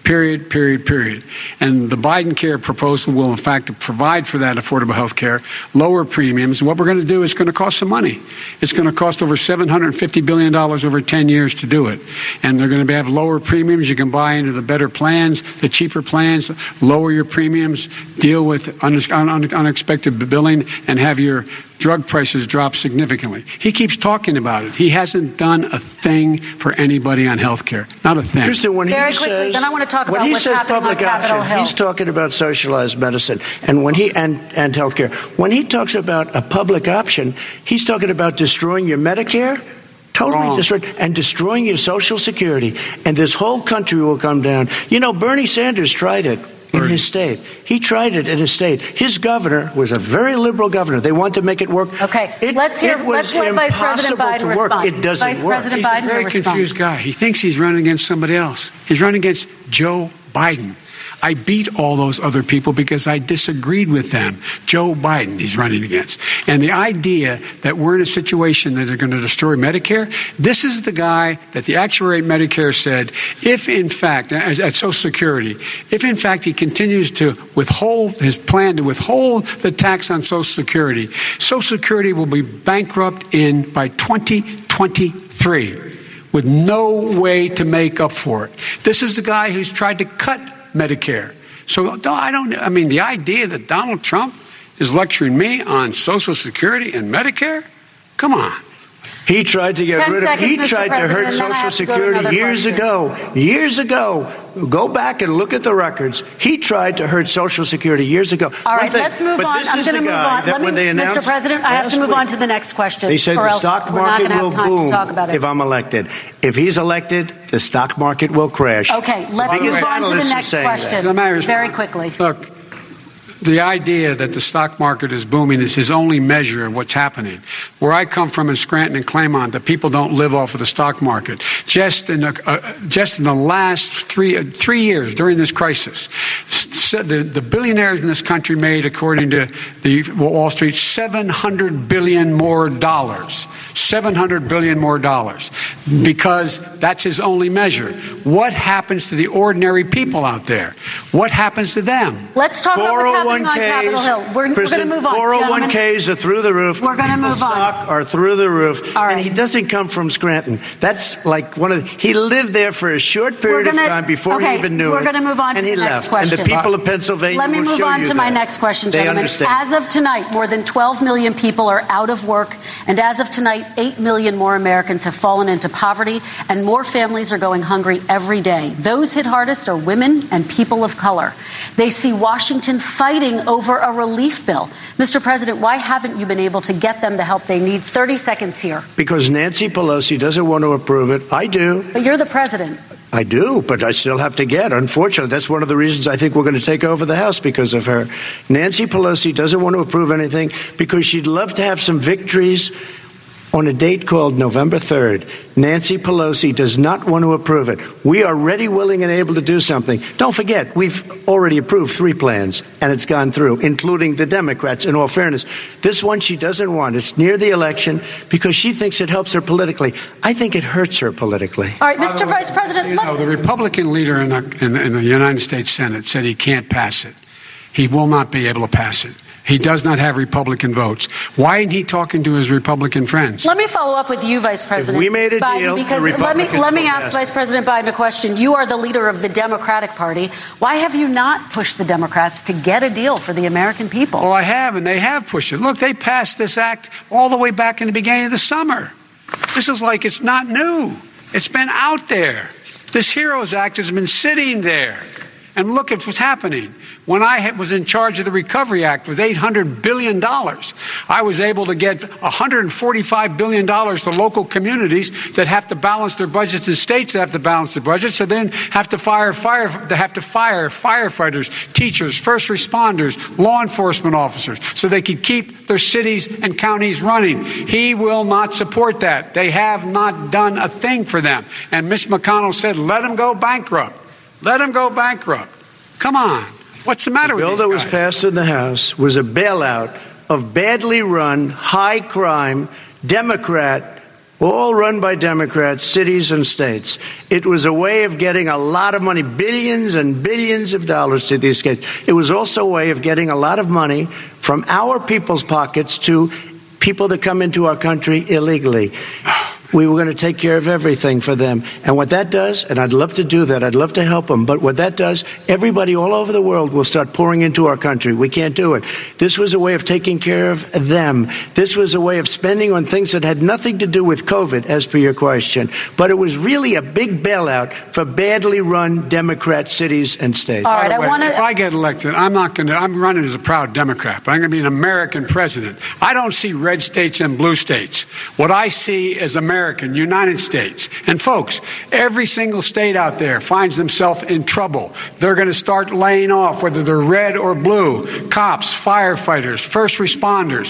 And the Biden care proposal will, in fact, provide for that affordable health care, lower premiums. What we're going to do is going to cost some money. It's going to cost over $750 billion over 10 years to do it. And they're going to have lower premiums. You can buy into the better plans, the cheaper plans, lower your premiums, deal with unexpected billing, and have your drug prices drop significantly. He keeps talking about it. He hasn't done a thing for anybody on health care. Not a thing. Kristen, when he says, then I want to talk about when he what's says happening public on Capitol option, Hill. he's talking about socialized medicine and and health care. When he talks about a public option, he's talking about destroying your Medicare, totally destroying your Social Security, and this whole country will come down. You know, Bernie Sanders tried it in his state. He tried it in his state. His governor was a very liberal governor. They wanted to make it work. Okay, let's let Vice President Biden respond. It doesn't Vice work. President He's Biden, a very confused guy. He thinks he's running against somebody else. He's running against Joe Biden. I beat all those other people because I disagreed with them. Joe Biden he's running against. And the idea that we're in a situation that they're going to destroy Medicare, this is the guy that the actuary at Medicare said, if in fact, at Social Security, if in fact he continues to withhold his plan to withhold the tax on Social Security will be bankrupt by 2023 with no way to make up for it. This is the guy who's tried to cut Medicare. So the idea that Donald Trump is lecturing me on Social Security and Medicare? Come on. He tried to get rid of it. He tried to hurt Social Security years ago. Years ago. Go back and look at the records. He tried to hurt Social Security years ago. All right, let's move on. I'm going to move on. Mr. President, I have to move on to the next question. They said the stock market will boom if I'm elected. If he's elected, the stock market will crash. Okay, let's move on to the next question very quickly. Look, the idea that the stock market is booming is his only measure of what's happening. Where I come from in Scranton and Claymont, the people don't live off of the stock market. Just in the last three years during this crisis, the billionaires in this country made, according to the Wall Street, $700 billion more. $700 billion more, because that's his only measure. What happens to the ordinary people out there? What happens to them? Let's talk about what's happening on Capitol Hill. We're going to move on. 401ks are through the roof. We're going to move on. Stock are through the roof. All right. And he doesn't come from Scranton. That's like he lived there for a short period of time before he even knew it. We're going to move on to the next question. And the people of Pennsylvania Let me move on to my next question, gentlemen. As of tonight, more than 12 million people are out of work. And as of tonight, 8 million more Americans have fallen into poverty, and more families are going hungry every day. Those hit hardest are women and people of color. They see Washington fighting over a relief bill. Mr. President, why haven't you been able to get them the help they need? 30 seconds here. Because Nancy Pelosi doesn't want to approve it. I do. But you're the president. I do, but I still have to get. Unfortunately, that's one of the reasons I think we're going to take over the House, because of her. Nancy Pelosi doesn't want to approve anything because she'd love to have some victories on a date called November 3rd. Nancy Pelosi does not want to approve it. We are ready, willing, and able to do something. Don't forget, we've already approved 3 plans, and it's gone through, including the Democrats, in all fairness. This one she doesn't want. It's near the election because she thinks it helps her politically. I think it hurts her politically. All right, Mr. Vice President. The Republican leader in the United States Senate said he can't pass it. He will not be able to pass it. He does not have Republican votes. Why isn't he talking to his Republican friends? Let me follow up with you, Vice President. If we made a Biden, deal, because the Republicans let me will ask pass. Vice President Biden a question. You are the leader of the Democratic Party. Why have you not pushed the Democrats to get a deal for the American people? Well, I have, and they have pushed it. Look, they passed this act all the way back in the beginning of the summer. This is like it's not new. It's been out there. This HEROES Act has been sitting there. And look at what's happening. When I was in charge of the Recovery Act with $800 billion, I was able to get $145 billion to local communities that have to balance their budgets and states that have to balance their budgets, so then have to fire firefighters, teachers, first responders, law enforcement officers, so they can keep their cities and counties running. He will not support that. They have not done a thing for them. And Mitch McConnell said, let them go bankrupt. Let them go bankrupt. Come on. What's the matter with these guys? The bill that was passed in the House was a bailout of badly run, high-crime, Democrat, all run by Democrats, cities and states. It was a way of getting a lot of money, billions and billions of dollars to these states. It was also a way of getting a lot of money from our people's pockets to people that come into our country illegally. We were going to take care of everything for them. And what that does, and I'd love to do that, I'd love to help them, but what that does, everybody all over the world will start pouring into our country. We can't do it. This was a way of taking care of them. This was a way of spending on things that had nothing to do with COVID, as per your question. But it was really a big bailout for badly run Democrat cities and states. All right, If I get elected, I'm running as a proud Democrat, but I'm going to be an American president. I don't see red states and blue states. What I see is American, United States. And folks, every single state out there finds themselves in trouble. They're going to start laying off, whether they're red or blue, cops, firefighters, first responders,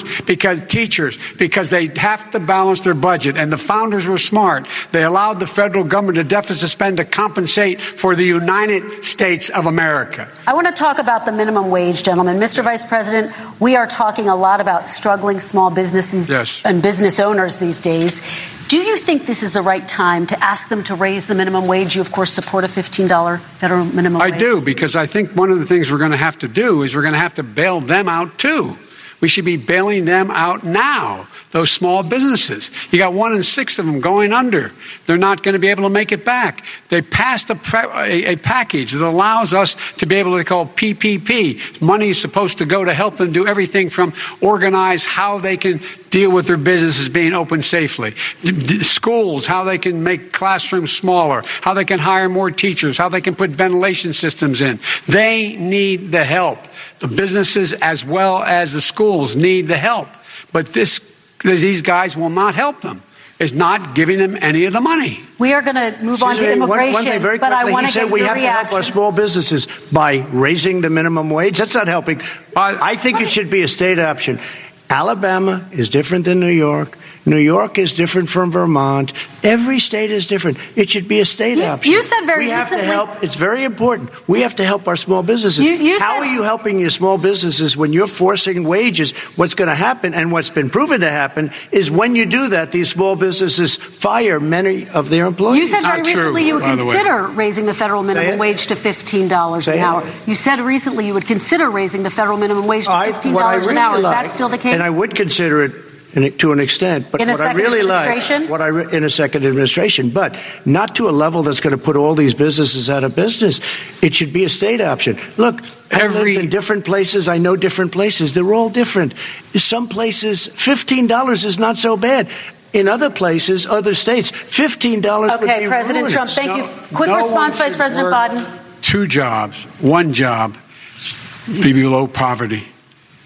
because they have to balance their budget. And the founders were smart. They allowed the federal government a deficit spend to compensate for the United States of America. I want to talk about the minimum wage, gentlemen. Mr. Vice President, we are talking a lot about struggling small businesses and business owners these days. Do you think this is the right time to ask them to raise the minimum wage? You, of course, support a $15 federal minimum wage. I do, because I think one of the things we're going to have to do is we're going to have to bail them out, too. We should be bailing them out now, those small businesses. You got 1 in 6 of them going under. They're not going to be able to make it back. They passed a package that allows us to be able to call PPP. Money is supposed to go to help them do everything from organize how they can deal with their businesses being open safely. Schools, how they can make classrooms smaller, how they can hire more teachers, how they can put ventilation systems in. They need the help. The businesses as well as the schools need the help. But these guys will not help them. Is not giving them any of the money. We are going to move on to immigration, one thing very but I quickly, want he to said get we your have to help our small businesses by raising the minimum wage. That's not helping. I think it should be a state option. Alabama is different than New York. New York is different from Vermont. Every state is different. It should be a state option. You said very recently. We have to help. It's very important. We have to help our small businesses. How are you helping your small businesses when you're forcing wages? What's going to happen, and what's been proven to happen, is when you do that, these small businesses fire many of their employees. You said very recently you would consider raising the federal minimum wage to $15 an hour. You said recently you would consider raising the federal minimum wage to $15 an hour. Is that still the case? And I would consider it to an extent, but what I really like, in a second administration, but not to a level that's going to put all these businesses out of business. It should be a state option. Look, I've lived in different places. I know different places. They're all different. Some places, $15 is not so bad. In other places, other states, $15 would be Okay, President ruinous. Trump, thank you. Quick response, Vice President Biden. 2 jobs, 1 job, be below poverty.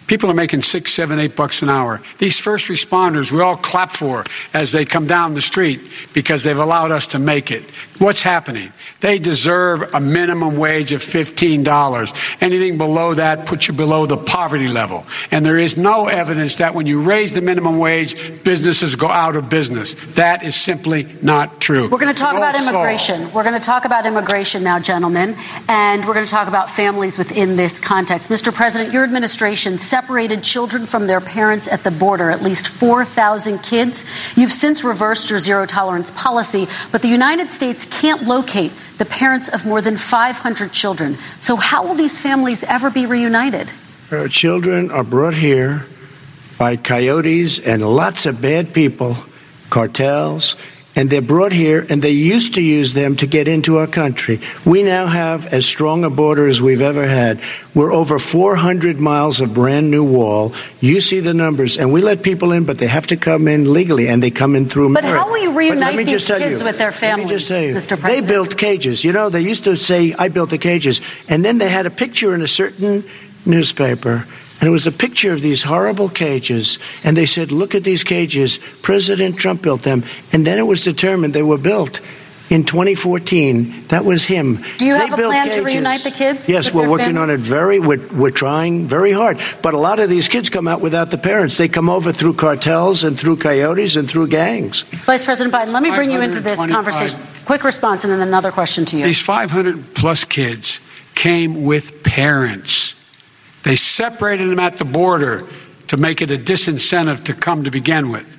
People are making $6, $7, $8 an hour. These first responders, we all clap for as they come down the street because they've allowed us to make it. What's happening? They deserve a minimum wage of $15. Anything below that puts you below the poverty level. And there is no evidence that when you raise the minimum wage, businesses go out of business. That is simply not true. We're going to talk about immigration. We're going to talk about immigration now, gentlemen, and we're going to talk about families within this context. Mr. President, your administration separated children from their parents at the border, at least 4,000 kids. You've since reversed your zero-tolerance policy, but the United States can't locate the parents of more than 500 children. So how will these families ever be reunited? Children are brought here by coyotes and lots of bad people, cartels, and they're brought here, and they used to use them to get into our country. We now have as strong a border as we've ever had. We're over 400 miles of brand new wall. You see the numbers, and we let people in, but they have to come in legally, and they come in through merit. But how will you reunite these kids with their families, let me just tell you, Mr. President? They built cages. You know, they used to say, I built the cages, and then they had a picture in a certain newspaper, and it was a picture of these horrible cages, and they said, look at these cages. President Trump built them. And then it was determined they were built in 2014. That was him. Do you have a plan to reunite the kids? Yes, we're working on it we're trying very hard. But a lot of these kids come out without the parents. They come over through cartels and through coyotes and through gangs. Vice President Biden, let me bring you into this conversation. Quick response and then another question to you. These 500 plus kids came with parents. They separated them at the border to make it a disincentive to come to begin with.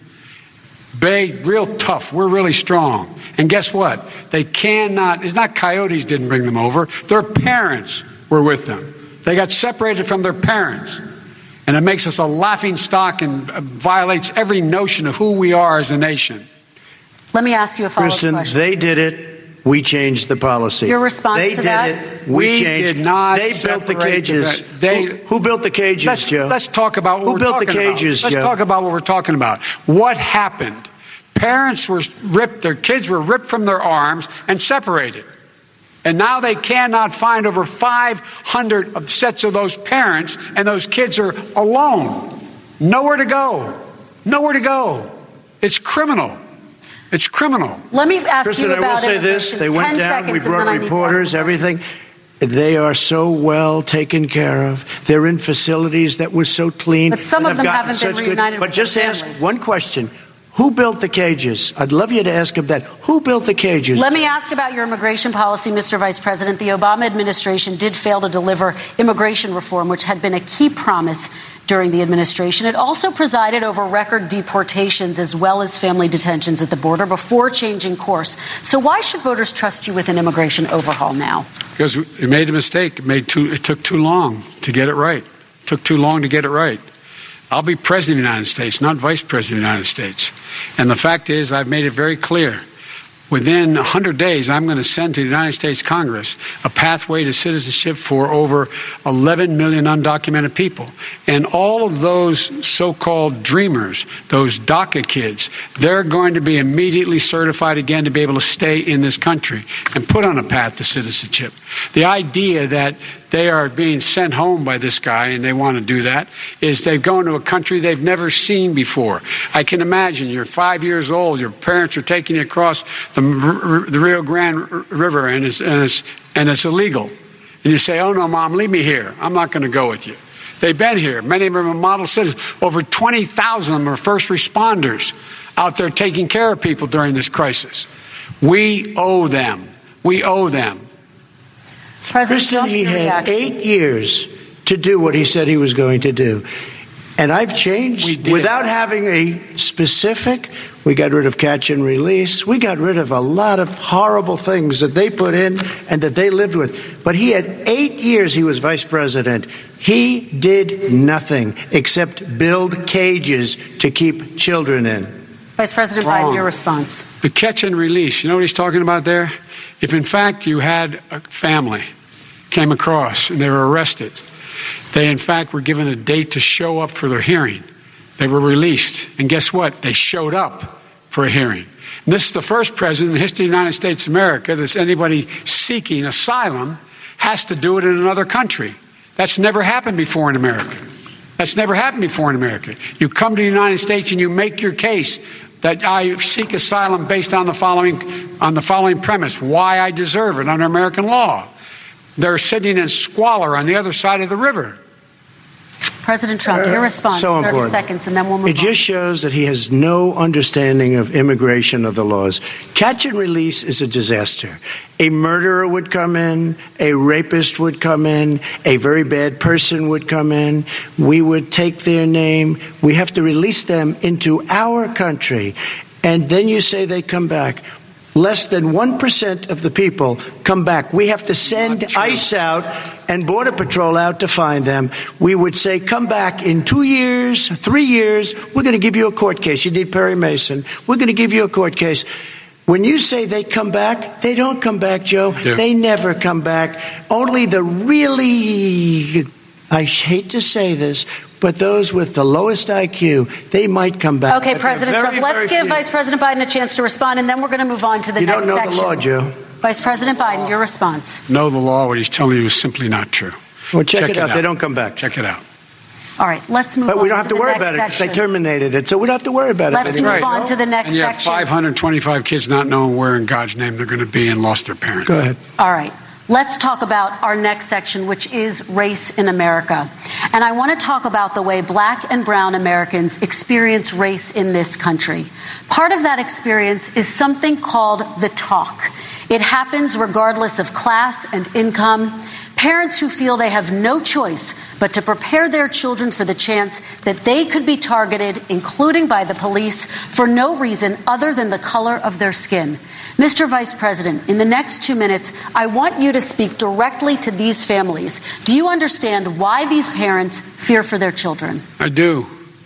Real tough. We're really strong. And guess what? They cannot, it's not coyotes didn't bring them over. Their parents were with them. They got separated from their parents. And it makes us a laughing stock and violates every notion of who we are as a nation. Let me ask you a follow-up question. Kristen, they did it. We changed the policy. Your response to that? They did it. We changed. Did not. They built the cages. Who built the cages, Joe? Let's talk about what Who we're built talking the cages, about. Joe? Let's talk about what we're talking about. What happened? Parents were ripped. Their kids were ripped from their arms and separated. And now they cannot find over 500 of sets of those parents, and those kids are alone. Nowhere to go. Nowhere to go. It's criminal. It's criminal. Let me ask Kristen, you about I will say this. They went down. We brought reporters, everything. They are so well taken care of. They're in facilities that were so clean. But some of them haven't been reunited with But just their ask families. one question. Who built the cages? I'd love you to ask him that. Who built the cages? Let me ask about your immigration policy, Mr. Vice President. The Obama administration did fail to deliver immigration reform, which had been a key promise during the administration. It also presided over record deportations as well as family detentions at the border before changing course. So why should voters trust you with an immigration overhaul now? Because we made a mistake. It took too long to get it right. It took too long to get it right. I'll be president of the United States, not vice president of the United States. And the fact is, I've made it very clear. Within 100 days, I'm going to send to the United States Congress a pathway to citizenship for over 11 million undocumented people. And all of those so-called dreamers, those DACA kids, they're going to be immediately certified again to be able to stay in this country and put on a path to citizenship. The idea that they are being sent home by this guy, and they want to do that, is they've gone to a country they've never seen before. I can imagine you're 5 years old, your parents are taking you across the Rio Grande River, and it's illegal. And you say, oh, no, Mom, leave me here. I'm not going to go with you. They've been here. Many of them are model citizens. Over 20,000 of them are first responders out there taking care of people during this crisis. We owe them. We owe them. Kristen, he had 8 years to do what he said he was going to do. And I've changed without having a specific. We got rid of catch and release. We got rid of a lot of horrible things that they put in and that they lived with. But he had 8 years he was vice president. He did nothing except build cages to keep children in. Vice President Biden, your response. The catch and release, you know what he's talking about there? If in fact you had a family came across and they were arrested, they in fact were given a date to show up for their hearing. They were released. And guess what? They showed up for a hearing. And this is the first president in the history of the United States of America that anybody seeking asylum has to do it in another country. That's never happened before in America. That's never happened before in America. You come to the United States and you make your case that I seek asylum based on the following premise: why I deserve it under American law. They're sitting in squalor on the other side of the river. President Trump, your response, so 30 seconds, and then we'll move on. It just shows that he has no understanding of immigration or the laws. Catch and release is a disaster. A murderer would come in, a rapist would come in, a very bad person would come in. We would take their name. We have to release them into our country. And then you say they come back. Less than 1% of the people come back. We have to send ICE out and Border Patrol out to find them. We would say, come back in 2 years, 3 years. We're going to give you a court case. You need Perry Mason. We're going to give you a court case. When you say they come back, they don't come back, Joe. They never come back. Only the really, I hate to say this, but those with the lowest IQ, they might come back. Okay, President Trump, let's give Vice President Biden a chance to respond, and then we're going to move on to the next section. You don't know the law, Joe. Vice President Biden, your response. Know the law. What he's telling you is simply not true. Well, check it out. They don't come back. Check it out. All right, let's move on. But we don't have to worry about it because they terminated it, so we don't have to worry about it. Let's move on to the next section. And you have 525 kids not knowing where in God's name they're going to be and lost their parents. Go ahead. All right. Let's talk about our next section, which is race in America. And I want to talk about the way Black and brown Americans experience race in this country. Part of that experience is something called the talk. It happens regardless of class and income. Parents who feel they have no choice but to prepare their children for the chance that they could be targeted, including by the police, for no reason other than the color of their skin. Mr. Vice President, in the next 2 minutes, I want you to speak directly to these families. Do you understand why these parents fear for their children? I do.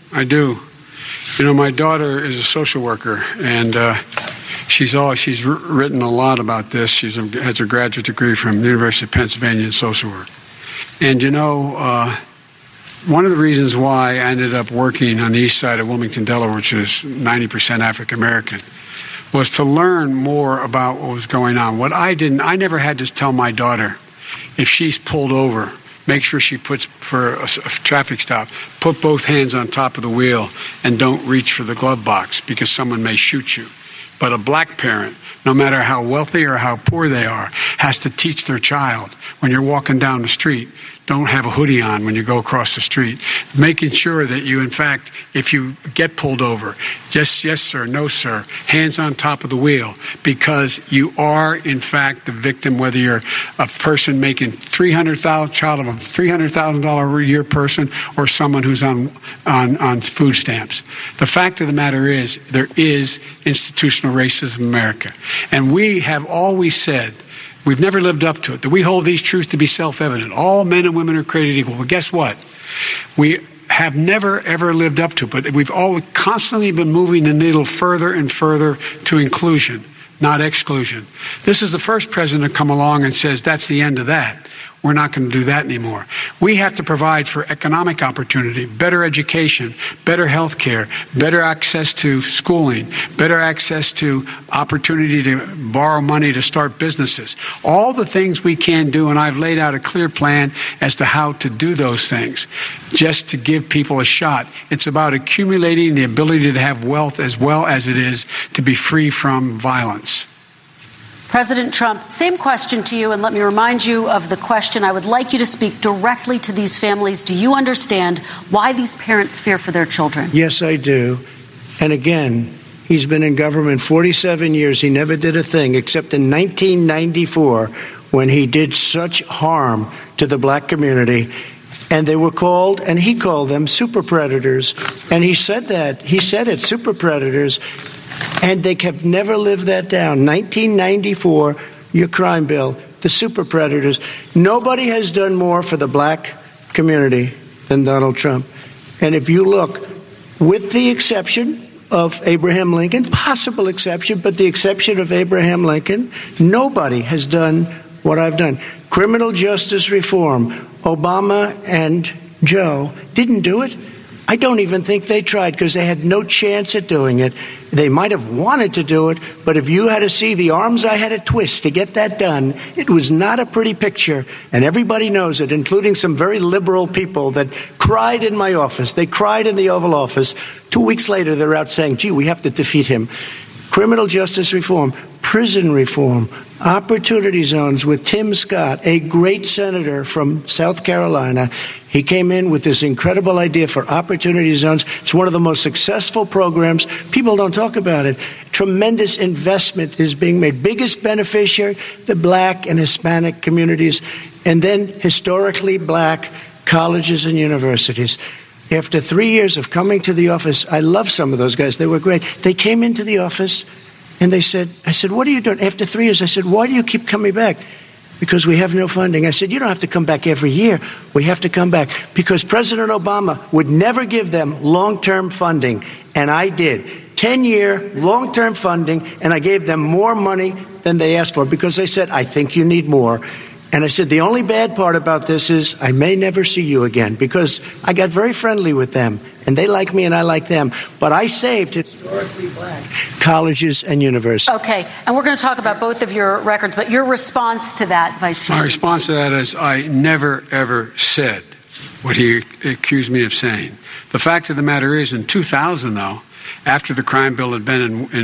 You know, my daughter is a social worker, and she's written a lot about this. She has a graduate degree from the University of Pennsylvania in social work. And, you know, one of the reasons why I ended up working on the east side of Wilmington, Delaware, which is 90% African American, was to learn more about what was going on. I never had to tell my daughter, if she's pulled over, make sure she puts, for a traffic stop, put both hands on top of the wheel and don't reach for the glove box because someone may shoot you. But a black parent, no matter how wealthy or how poor they are, has to teach their child, when you're walking down the street, don't have a hoodie on when you go across the street. Making sure that you, in fact, if you get pulled over, just yes, sir, no, sir, hands on top of the wheel, because you are, in fact, the victim, whether you're a person making child of a $300,000 a year person or someone who's on food stamps. The fact of the matter is there is institutional racism in America. And we have always said, we've never lived up to it, that we hold these truths to be self-evident. All men and women are created equal. But guess what? We have never, ever lived up to it. But we've always constantly been moving the needle further and further to inclusion, not exclusion. This is the first president to come along and says, that's the end of that. We're not going to do that anymore. We have to provide for economic opportunity, better education, better health care, better access to schooling, better access to opportunity to borrow money to start businesses. All the things we can do, and I've laid out a clear plan as to how to do those things, just to give people a shot. It's about accumulating the ability to have wealth as well as it is to be free from violence. President Trump, same question to you, and let me remind you of the question. I would like you to speak directly to these families. Do you understand why these parents fear for their children? Yes, I do. And again, he's been in government 47 years. He never did a thing except in 1994 when he did such harm to the black community. And they were called, and he called them super predators. And he said that. He said it, super predators. And they have never lived that down. 1994, your crime bill, the super predators. Nobody has done more for the black community than Donald Trump. And if you look, with the exception of Abraham Lincoln, possible exception, but the exception of Abraham Lincoln, nobody has done what I've done. Criminal justice reform, Obama and Joe didn't do it. I don't even think they tried because they had no chance at doing it. They might have wanted to do it, but if you had to see the arms I had to twist to get that done, it was not a pretty picture, and everybody knows it, including some very liberal people that cried in my office. They cried in the Oval Office. 2 weeks later, they're out saying, gee, we have to defeat him. Criminal justice reform, prison reform, opportunity zones with Tim Scott, a great senator from South Carolina. He came in with this incredible idea for opportunity zones. It's one of the most successful programs. People don't talk about it. Tremendous investment is being made. Biggest beneficiary, the black and Hispanic communities, and then historically black colleges and universities. After 3 years of coming to the office, I love some of those guys. They were great. They came into the office and I said, what are you doing? After 3 years, I said, why do you keep coming back? Because we have no funding. I said, you don't have to come back every year. We have to come back because President Obama would never give them long-term funding. And I did. 10-year long-term funding. And I gave them more money than they asked for because they said, I think you need more. And I said, the only bad part about this is I may never see you again because I got very friendly with them and they like me and I like them. But I saved historically black colleges and universities. Okay. And we're going to talk about both of your records, but your response to that, Vice President? My response to that is I never, ever said what he accused me of saying. The fact of the matter is in 2000, though, after the crime bill had been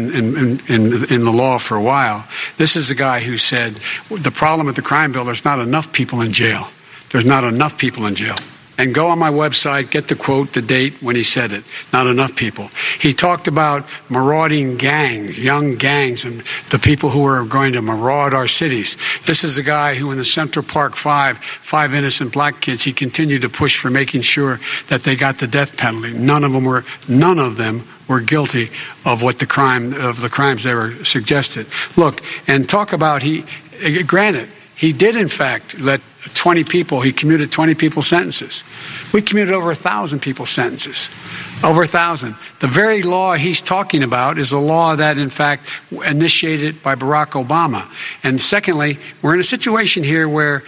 in the law for a while, this is a guy who said the problem with the crime bill, there's not enough people in jail. There's not enough people in jail. And go on my website, get the quote, the date when he said it. Not enough people. He talked about marauding gangs, young gangs, and the people who are going to maraud our cities. This is a guy who in the Central Park five innocent black kids, he continued to push for making sure that they got the death penalty. None of them were guilty of the crimes they were suggested. Look, and talk about granted, he did in fact let 20 people, he commuted 20 people's sentences. We commuted over 1,000 people's sentences. Over 1,000. The very law he's talking about is a law that, in fact, initiated by Barack Obama. And secondly, we're in a situation here where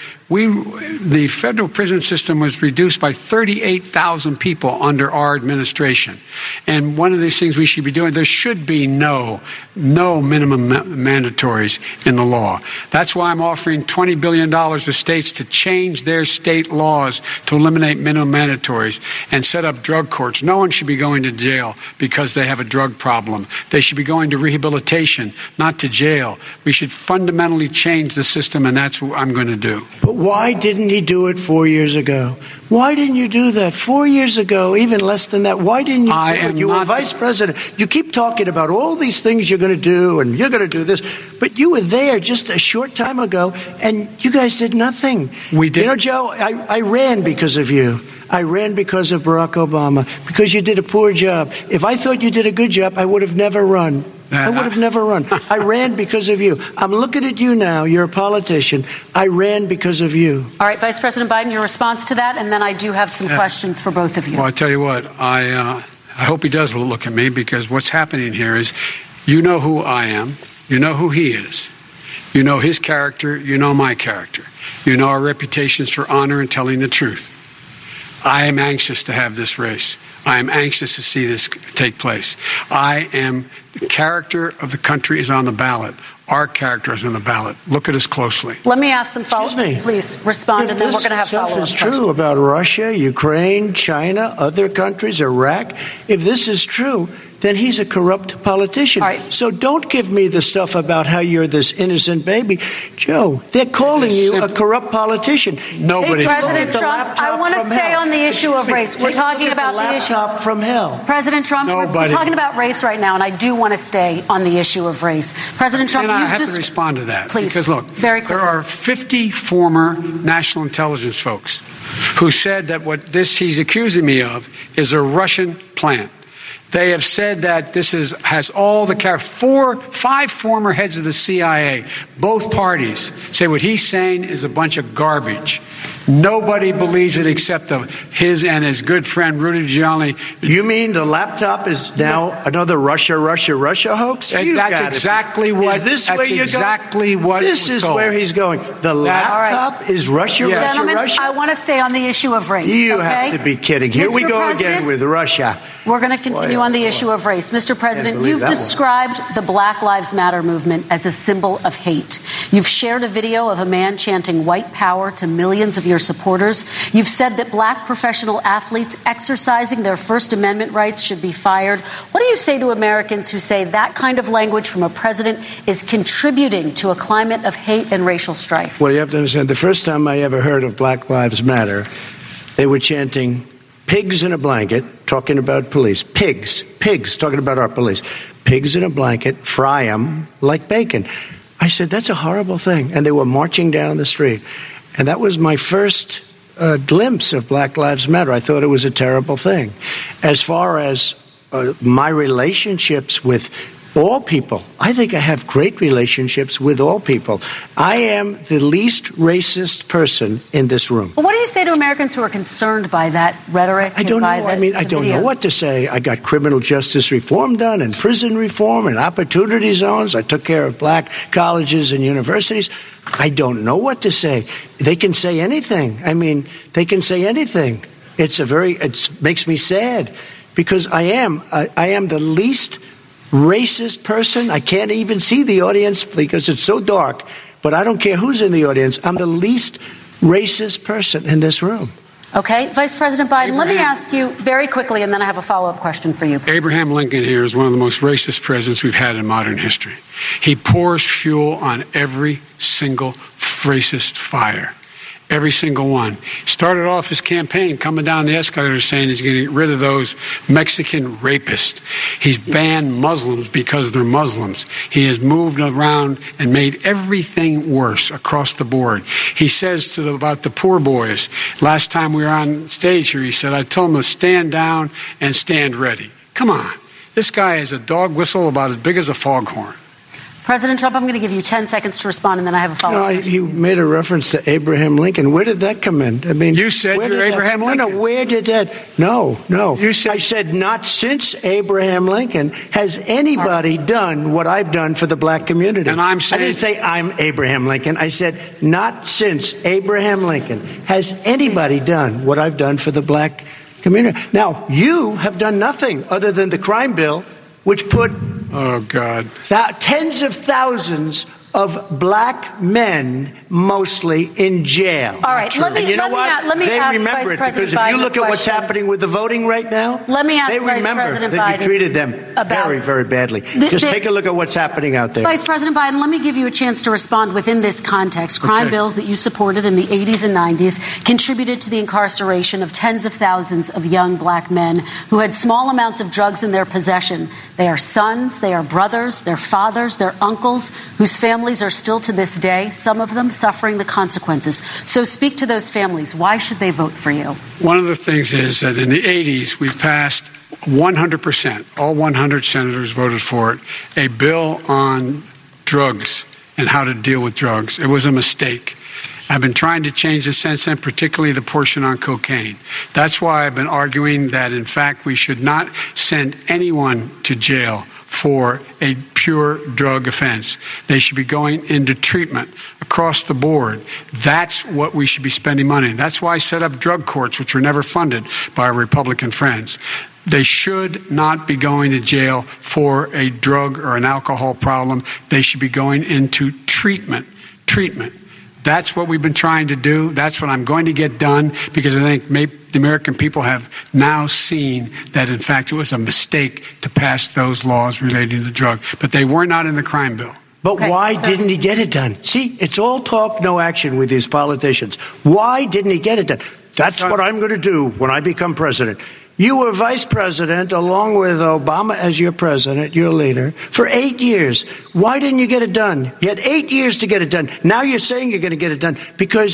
the federal prison system was reduced by 38,000 people under our administration. And one of these things we should be doing, there should be no minimum mandatories in the law. That's why I'm offering $20 billion to states to change their state laws to eliminate minimum mandatories and set up drug courts. No one should be going to jail because they have a drug problem. They should be going to rehabilitation, not to jail. We should fundamentally change the system, and that's what I'm going to do. But why didn't he do it 4 years ago? Why didn't you do that 4 years ago, even less than that? Why didn't you do it? You were vice president. You keep talking about all these things you're going to do and you're going to do this, but you were there just a short time ago and you guys did nothing. We did. You know, Joe, I ran because of you. I ran because of Barack Obama, because you did a poor job. If I thought you did a good job, I would have never run. I would have never run. I ran because of you. I'm looking at you now. You're a politician. I ran because of you. All right, Vice President Biden, your response to that, and then I do have some questions for both of you. Well, I tell you what, I hope he does look at me, because what's happening here is you know who I am. You know who he is. You know his character. You know my character. You know our reputations for honor and telling the truth. I am anxious to have this race. I am anxious to see this take place. The character of the country is on the ballot. Our character is on the ballot. Look at us closely. Let me ask some follow-up. Please respond, and then we're going to have follow-up questions. If this stuff is true about Russia, Ukraine, China, other countries, Iraq, if this is true, then he's a corrupt politician. Right. So don't give me the stuff about how you're this innocent baby. Joe, they're calling you a corrupt politician. Nobody. President Trump, I want to stay on the issue of race. We're talking about the issue. Laptop from hell. President Trump, we're talking about race right now, and I do want to stay on the issue of race. President Trump, I have to respond to that. Please. Because look, there are 50 former national intelligence folks who said that what he's accusing me of is a Russian plant. They have said that this has all the five former heads of the CIA, both parties, say what he's saying is a bunch of garbage. Nobody believes it except his and his good friend Rudy Giuliani. You mean the laptop is now another Russia hoax? And that's exactly what. Is this that's where you're exactly going? what. This is told. where he's going. The laptop is Russia, Gentlemen, Russia. I want to stay on the issue of race. You okay? have to be kidding. Here Mr. we go President, again with Russia. We're going to continue on the issue of race. Mr. President, you've described the Black Lives Matter movement as a symbol of hate. You've shared a video of a man chanting white power to millions of your supporters. You've said that black professional athletes exercising their First Amendment rights should be fired. What do you say to Americans who say that kind of language from a president is contributing to a climate of hate and racial strife? Well, you have to understand, the first time I ever heard of Black Lives Matter, they were chanting pigs in a blanket, talking about police. Pigs, talking about our police. Pigs in a blanket, fry them like bacon. I said, that's a horrible thing. And they were marching down the street. And that was my first glimpse of Black Lives Matter. I thought it was a terrible thing. As far as my relationships with all people, I think I have great relationships with all people. I am the least racist person in this room. Well, what do you say to Americans who are concerned by that rhetoric? I don't know. I don't know what to say. I got criminal justice reform done and prison reform and opportunity zones. I took care of black colleges and universities. I don't know what to say. They can say anything. They can say anything. It makes me sad because I am the least racist person. I can't even see the audience because it's so dark, but I don't care who's in the audience. I'm the least racist person in this room. Okay. Vice President Biden, let me ask you very quickly, and then I have a follow-up question for you. Abraham Lincoln here is one of the most racist presidents we've had in modern history. He pours fuel on every single racist fire. Every single one. Started off his campaign coming down the escalator saying he's going to get rid of those Mexican rapists. He's banned Muslims because they're Muslims. He has moved around and made everything worse across the board. He says about the poor boys, last time we were on stage here, he said, I told them to stand down and stand ready. Come on. This guy has a dog whistle about as big as a foghorn. President Trump, I'm going to give you 10 seconds to respond, and then I have a follow-up. He made a reference to Abraham Lincoln. Where did that come in? You said you're Abraham Lincoln. No, where did that? No. You said, I said not since Abraham Lincoln has anybody done what I've done for the black community. And I'm saying, I didn't say I'm Abraham Lincoln. I said not since Abraham Lincoln has anybody done what I've done for the black community. Now, you have done nothing other than the crime bill, which put tens of thousands of black men, mostly, in jail. All right, let me ask remember Vice President because Biden if you look at what's question. Happening with the voting right now, let me ask they Vice remember President that Biden you treated them very, very badly. Just take a look at what's happening out there. Vice President Biden, let me give you a chance to respond within this context. Crime bills that you supported in the 80s and 90s contributed to the incarceration of tens of thousands of young black men who had small amounts of drugs in their possession. They are sons, they are brothers, they're fathers, they're uncles, whose families are still to this day, some of them suffering the consequences. So speak to those families. Why should they vote for you? One of the things is that in the 80s, we passed 100%, all 100 senators voted for it, a bill on drugs and how to deal with drugs. It was a mistake. I've been trying to change the sense, and particularly the portion on cocaine. That's why I've been arguing that, in fact, we should not send anyone to jail for a pure drug offense. They should be going into treatment across the board. That's what we should be spending money on. That's why I set up drug courts, which were never funded by our Republican friends. They should not be going to jail for a drug or an alcohol problem. They should be going into treatment. That's what we've been trying to do. That's what I'm going to get done, because I think the American people have now seen that, in fact, it was a mistake to pass those laws relating to the drug. But they were not in the crime bill. But why didn't he get it done? See, it's all talk, no action with these politicians. Why didn't he get it done? That's what I'm going to do when I become president. You were vice president along with Obama as your president, your leader, for 8 years. Why didn't you get it done? You had 8 years to get it done. Now you're saying you're going to get it done because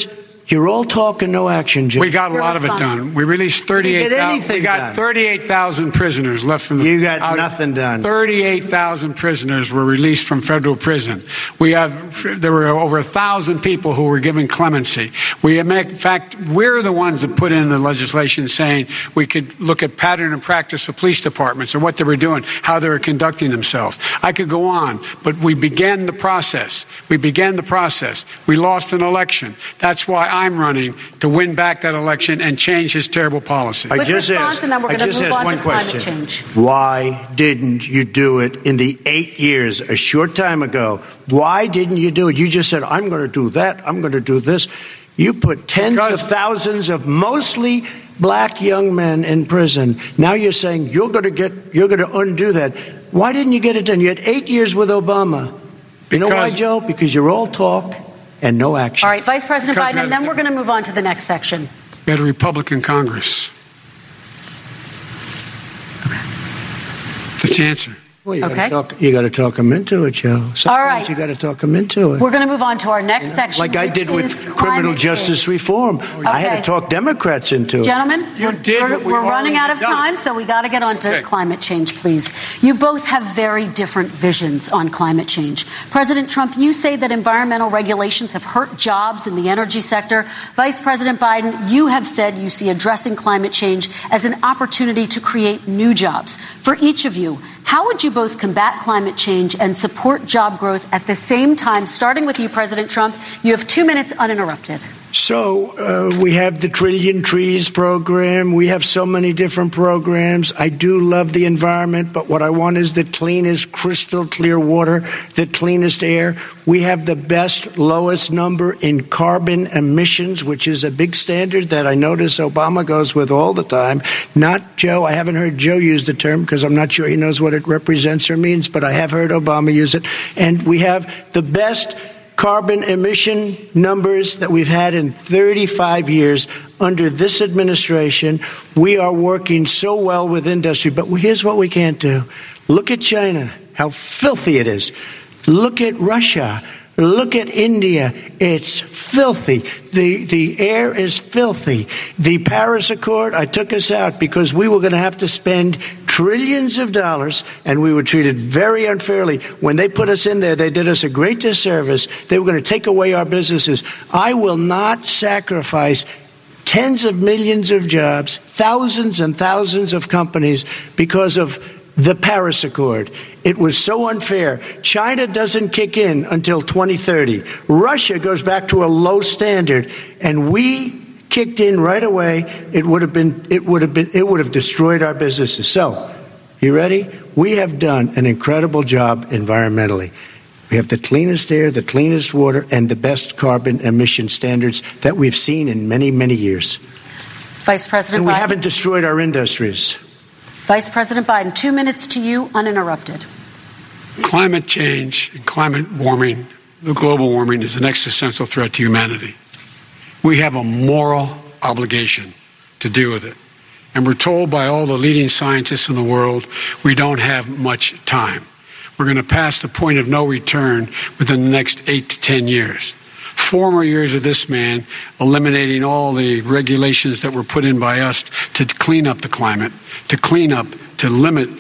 You're all talk and no action, Joe. We got a lot of it done. We released 38,000. We got 38,000 prisoners left from the. You got nothing done. 38,000 prisoners were released from federal prison. There were over 1,000 people who were given clemency. In fact, we're the ones that put in the legislation saying we could look at pattern and practice of police departments and what they were doing, how they were conducting themselves. I could go on, but we began the process. We lost an election. That's why I'm running to win back that election and change his terrible policy. I just asked one question. Why didn't you do it in the 8 years, a short time ago? Why didn't you do it? You just said, I'm going to do that. I'm going to do this. You put tens of thousands of mostly black young men in prison. Now you're saying you're going to undo that. Why didn't you get it done? You had 8 years with Obama. You know why, Joe? Because you're all talk and no action. All right, Vice President Biden, and then we're going to move on to the next section. We had a Republican Congress. That's the answer. Well, you got to talk them into it, Joe. Sometimes all right. You got to talk them into it. We're going to move on to our next section, like I did with criminal justice reform. I had to talk Democrats into it. Gentlemen, we're running out of time, so we got to get on to climate change, please. You both have very different visions on climate change. President Trump, you say that environmental regulations have hurt jobs in the energy sector. Vice President Biden, you have said you see addressing climate change as an opportunity to create new jobs. For each of you, how would you both combat climate change and support job growth at the same time? Starting with you, President Trump, you have 2 minutes uninterrupted. So we have the Trillion Trees program. We have so many different programs. I do love the environment, but what I want is the cleanest, crystal clear water, the cleanest air. We have the best, lowest number in carbon emissions, which is a big standard that I notice Obama goes with all the time. Not Joe. I haven't heard Joe use the term because I'm not sure he knows what it represents or means, but I have heard Obama use it. And we have the best carbon emission numbers that we've had in 35 years under this administration. We are working so well with industry, but here's what we can't do. Look at China, how filthy it is. Look at Russia. Look at India. It's filthy. The air is filthy. The Paris Accord, I took us out because we were going to have to spend trillions of dollars, and we were treated very unfairly. When they put us in there, they did us a great disservice. They were going to take away our businesses. I will not sacrifice tens of millions of jobs, thousands and thousands of companies because of the Paris Accord. It was so unfair. China doesn't kick in until 2030. Russia goes back to a low standard, and we kicked in right away. It would have destroyed our businesses. So, you ready? We have done an incredible job environmentally. We have the cleanest air, the cleanest water, and the best carbon emission standards that we've seen in many, many years. Vice President Biden. And we haven't destroyed our industries. Vice President Biden, 2 minutes to you, uninterrupted. Climate change and climate warming, the global warming, is an existential threat to humanity. We have a moral obligation to deal with it. And we're told by all the leading scientists in the world we don't have much time. We're going to pass the point of no return within the next 8 to 10 years. 4 more years of this man eliminating all the regulations that were put in by us to clean up the climate, to limit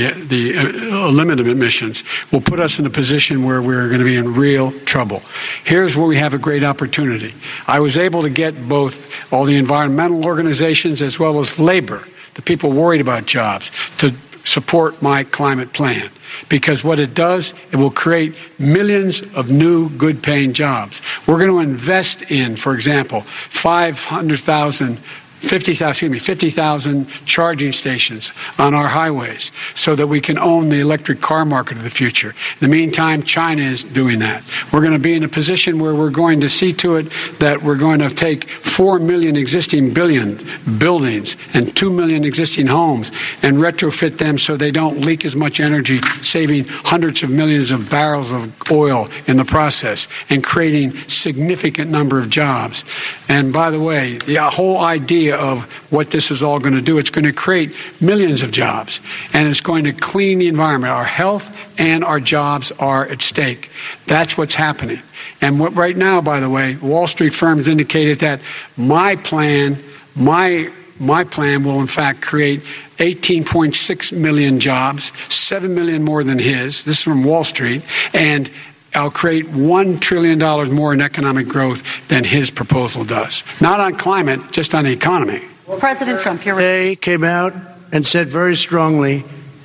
limit emissions will put us in a position where we're going to be in real trouble. Here's where we have a great opportunity. I was able to get both all the environmental organizations as well as labor, the people worried about jobs, to support my climate plan. Because what it does, it will create millions of new good-paying jobs. We're going to invest in, for example, 50,000 charging stations on our highways so that we can own the electric car market of the future. In the meantime, China is doing that. We're going to be in a position where we're going to see to it that we're going to take 4 million existing buildings and 2 million existing homes and retrofit them so they don't leak as much energy, saving hundreds of millions of barrels of oil in the process and creating significant number of jobs. And by the way, the whole idea idea of what this is all going to do. It's going to create millions of jobs, and it's going to clean the environment. Our health and our jobs are at stake. That's what's happening. And right now, by the way, Wall Street firms indicated that my plan will, in fact, create 18.6 million jobs, 7 million more than his. This is from Wall Street. And I'll create $1 trillion more in economic growth than his proposal does. Not on climate, just on the economy. President Trump, They came out and said very strongly,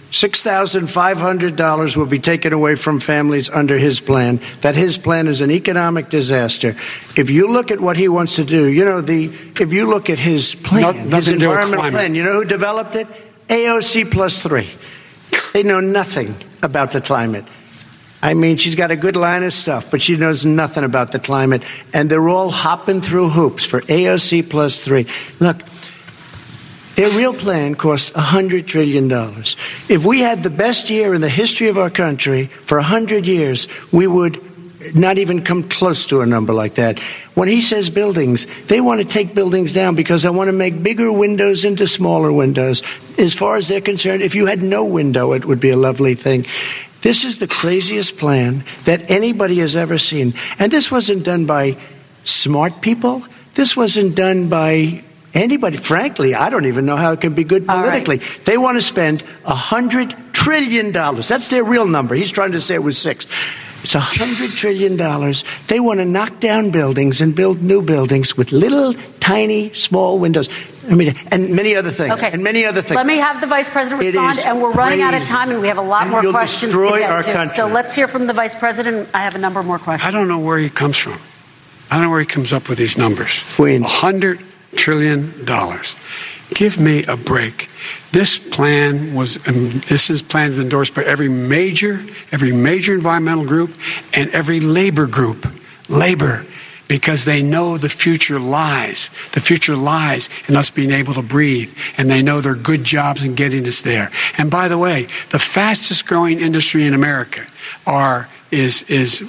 $6,500 will be taken away from families under his plan, that his plan is an economic disaster. If you look at what he wants to do, if you look at his plan, his environmental plan, you know who developed it? AOC plus 3. They know nothing about the climate. I mean, she's got a good line of stuff, but she knows nothing about the climate. And they're all hopping through hoops for AOC plus 3. Look, their real plan costs $100 trillion. If we had the best year in the history of our country for 100 years, we would not even come close to a number like that. When he says buildings, they want to take buildings down because they want to make bigger windows into smaller windows. As far as they're concerned, if you had no window, it would be a lovely thing. This is the craziest plan that anybody has ever seen. And this wasn't done by smart people. This wasn't done by anybody. Frankly, I don't even know how it can be good politically. Right. They want to spend $100 trillion. That's their real number. He's trying to say it was 6. It's $100 trillion. They want to knock down buildings and build new buildings with little, tiny, small windows. I mean, and many other things. Okay. And many other things. Let me have the Vice President respond, and we're running out of time, and we have a lot more questions to get to. So let's hear from the Vice President. I have a number more questions. I don't know where he comes from. I don't know where he comes up with these numbers. Queens. $100 trillion. Give me a break. This plan was endorsed by every major environmental group and every labor group. Labor. Because they know the future lies. The future lies in us being able to breathe. And they know there are good jobs in getting us there. And by the way, the fastest growing industry in America is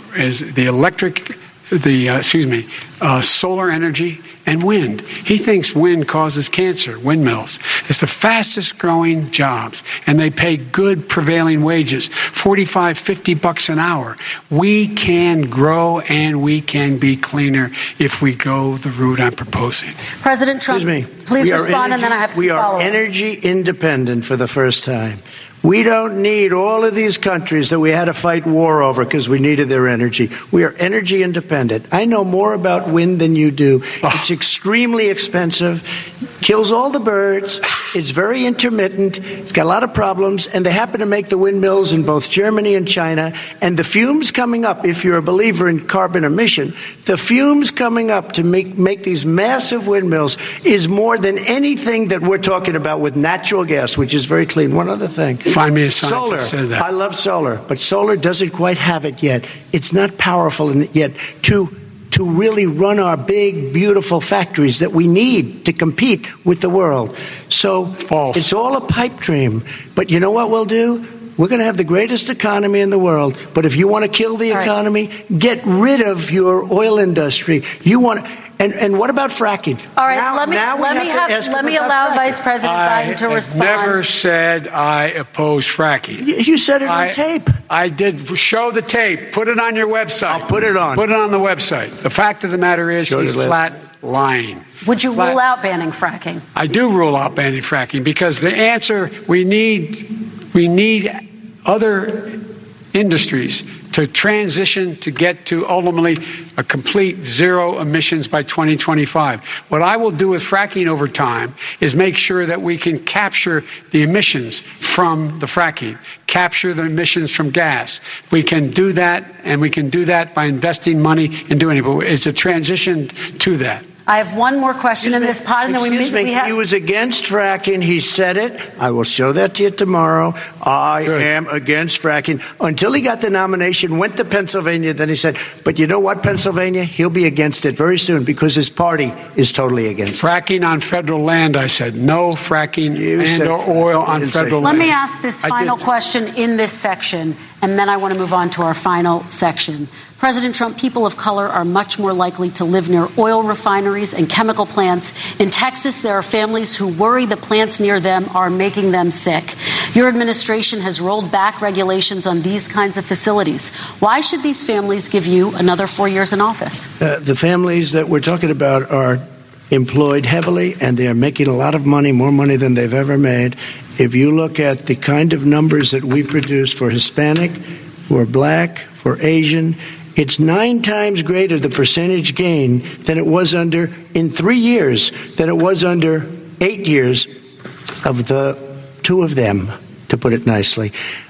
solar energy and wind. He thinks wind causes cancer, windmills. It's the fastest growing jobs, and they pay good prevailing wages, $45, $50 an hour. We can grow and we can be cleaner if we go the route I'm proposing. President Trump, please respond, and then I have some follow-ups. We are energy independent for the first time. We don't need all of these countries that we had to fight war over because we needed their energy. We are energy independent. I know more about wind than you do. It's extremely expensive, kills all the birds, it's very intermittent, it's got a lot of problems, and they happen to make the windmills in both Germany and China. And the fumes coming up, if you're a believer in carbon emission, the fumes coming up to make these massive windmills is more than anything that we're talking about with natural gas, which is very clean. One other thing. Find me a scientist Solar. Said that. I love solar, but solar doesn't quite have it yet. It's not powerful yet to really run our big, beautiful factories that we need to compete with the world. So False. It's all a pipe dream. But you know what we'll do? We're going to have the greatest economy in the world. But if you want to kill the economy, get rid of your oil industry. And what about fracking? All right, let me allow Vice President Biden to respond. I never said I oppose fracking. You said it on tape. I did. Show the tape. Put it on your website. I'll put it on. Put it on the website. The fact of the matter is he's flat lying. Would you rule out banning fracking? I do rule out banning fracking because the answer, we need other industries to transition to get to ultimately a complete zero emissions by 2025. What I will do with fracking over time is make sure that we can capture the emissions from the fracking, capture the emissions from gas. We can do that, and we can do that by investing money in doing it. But it's a transition to that. I have one more question in this pod, and then we have... He was against fracking. He said it. I will show that to you tomorrow. I am against fracking. Until he got the nomination, went to Pennsylvania, then he said, but you know what, Pennsylvania? He'll be against it very soon because his party is totally against it. Fracking on federal land, I said. No fracking or oil on federal land. Let me ask this final question in this section, and then I want to move on to our final section. President Trump, people of color are much more likely to live near oil refineries and chemical plants. In Texas, there are families who worry the plants near them are making them sick. Your administration has rolled back regulations on these kinds of facilities. Why should these families give you another 4 years in office? The families that we're talking about are employed heavily, and they're making a lot of money, more money than they've ever made. If you look at the kind of numbers that we produce for Hispanic, for Black, for Asian, it's 9 times greater, the percentage gain, than it was in 3 years, than it was under 8 years of the two of them, to put it nicely.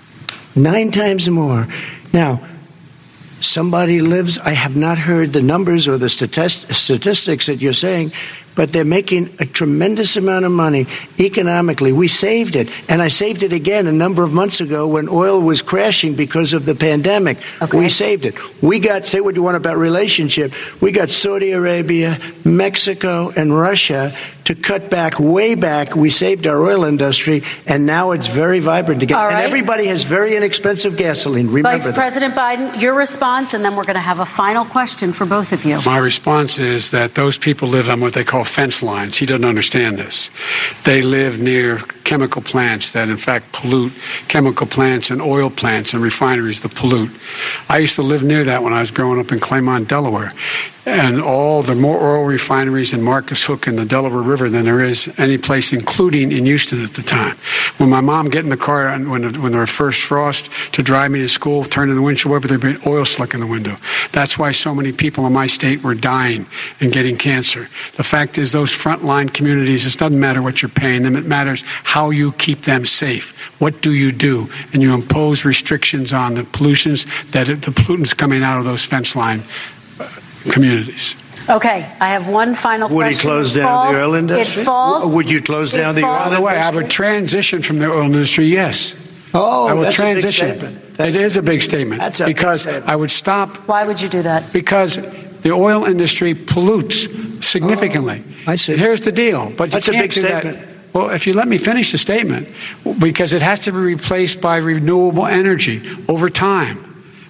9 times more. Now, somebody lives, I have not heard the numbers or the statistics that you're saying, but they're making a tremendous amount of money economically. We saved it, and I saved it again a number of months ago when oil was crashing because of the pandemic. Okay. We saved it. We got, say what you want about relationship, we got Saudi Arabia, Mexico, and Russia to cut back, way back. We saved our oil industry, and now it's very vibrant again. Right. And everybody has very inexpensive gasoline. Remember Vice President Biden, your response, and then we're going to have a final question for both of you. My response is that those people live on what they call fence lines. He doesn't understand this. They live near chemical plants that, in fact, pollute, chemical plants and oil plants and refineries that pollute. I used to live near that when I was growing up in Claymont, Delaware. And there more oil refineries in Marcus Hook in the Delaware River than there is any place, including in Houston at the time. When my mom get in the car when there was first frost to drive me to school, turn in the windshield wiper, there'd be oil slick in the window. That's why so many people in my state were dying and getting cancer. The fact is, those frontline communities, it doesn't matter what you're paying them. It matters how you keep them safe. What do? And you impose restrictions on the pollutants coming out of those fence line communities. Okay, I have one final question. Would he close down the oil industry? It falls. Would you close down the oil industry? By the way, I would transition from the oil industry, yes. Oh, I will that's transition. A big statement. It is a big statement. That's a because big statement. I would stop. Why would you do that? Because the oil industry pollutes significantly. Oh, I see. Here's the deal. But that's you can't a big do statement. That. Well, if you let me finish the statement, because it has to be replaced by renewable energy over time.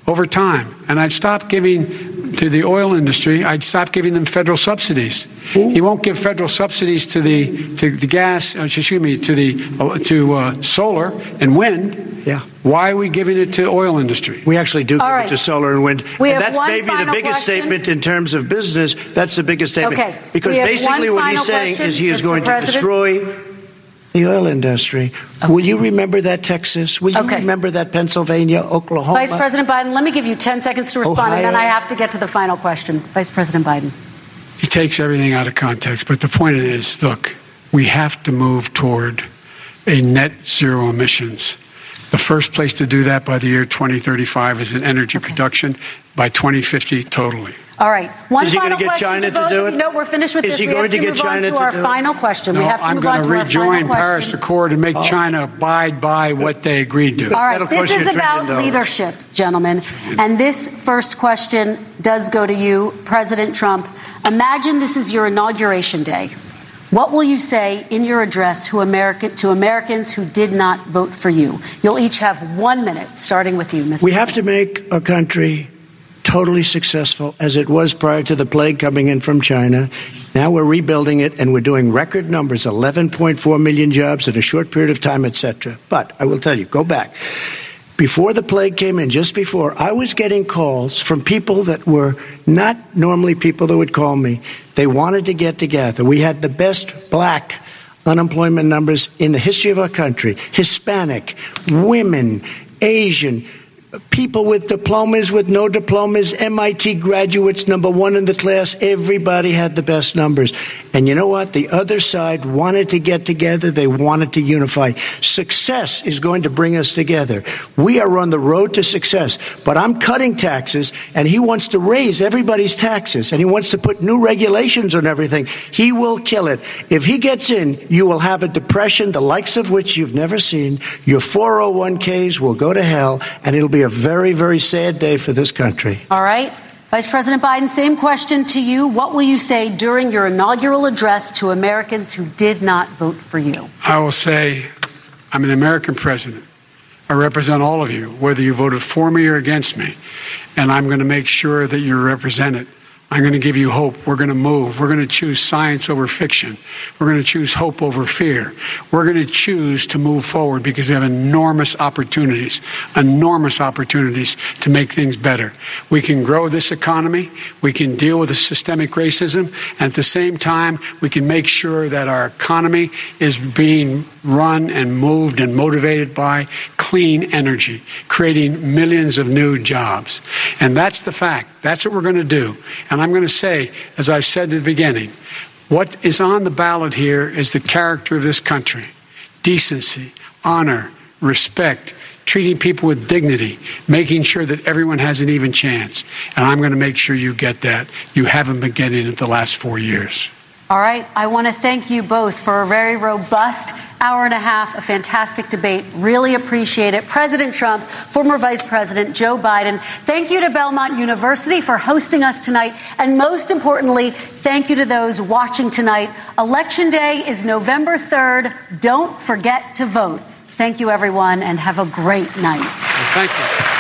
And I'd stop giving to the oil industry. I'd stop giving them federal subsidies. Ooh. He won't give federal subsidies to the gas. To solar and wind. Yeah. Why are we giving it to oil industry? We actually do give it to solar and wind. That's maybe the biggest statement in terms of business. That's the biggest statement. Okay. Because basically what he's saying is he is going to destroy the oil industry. Okay. Will you remember that, Texas? Will you remember that, Pennsylvania, Oklahoma? Vice President Biden, let me give you 10 seconds to respond, Ohio. And then I have to get to the final question. Vice President Biden. He takes everything out of context. But the point is, look, we have to move toward a net zero emissions. The first place to do that by the year 2035 is in energy production. By 2050, totally. All right. One is he final going to get China to do it? No, we're finished with is this. He going to get China to our final question. No, we have to I'm move on to our final question. I'm going to rejoin Paris Accord and make China abide by what they agreed to. All right. This is about leadership, gentlemen. And this first question does go to you, President Trump. Imagine this is your inauguration day. What will you say in your address to Americans who did not vote for you? You'll each have 1 minute, starting with you, Mr. We have to make our country totally successful as it was prior to the plague coming in from China. Now we're rebuilding it, and we're doing record numbers, 11.4 million jobs in a short period of time, etc. But I will tell you, go back. Before the plague came in, just before, I was getting calls from people that were not normally people that would call me. They wanted to get together. We had the best black unemployment numbers in the history of our country. Hispanic, women, Asian, people with diplomas, with no diplomas, MIT graduates, number one in the class. Everybody had the best numbers. And you know what? The other side wanted to get together. They wanted to unify. Success is going to bring us together. We are on the road to success. But I'm cutting taxes, and he wants to raise everybody's taxes, and he wants to put new regulations on everything. He will kill it. If he gets in, you will have a depression, the likes of which you've never seen. Your 401ks will go to hell, and it'll be a very, very sad day for this country. All right. Vice President Biden, same question to you. What will you say during your inaugural address to Americans who did not vote for you? I will say, I'm an American president. I represent all of you, whether you voted for me or against me, and I'm going to make sure that you're represented. I'm going to give you hope. We're going to move. We're going to choose science over fiction. We're going to choose hope over fear. We're going to choose to move forward because we have enormous opportunities to make things better. We can grow this economy. We can deal with the systemic racism. And at the same time, we can make sure that our economy is being run and moved and motivated by clean energy, creating millions of new jobs. And that's the fact. That's what we're going to do. And I'm going to say, as I said at the beginning, what is on the ballot here is the character of this country. Decency, honor, respect, treating people with dignity, making sure that everyone has an even chance. And I'm going to make sure you get that. You haven't been getting it the last 4 years. All right. I want to thank you both for a very robust hour and a half, a fantastic debate. Really appreciate it. President Trump, former Vice President Joe Biden, thank you to Belmont University for hosting us tonight. And most importantly, thank you to those watching tonight. Election Day is November 3rd. Don't forget to vote. Thank you, everyone, and have a great night. Thank you.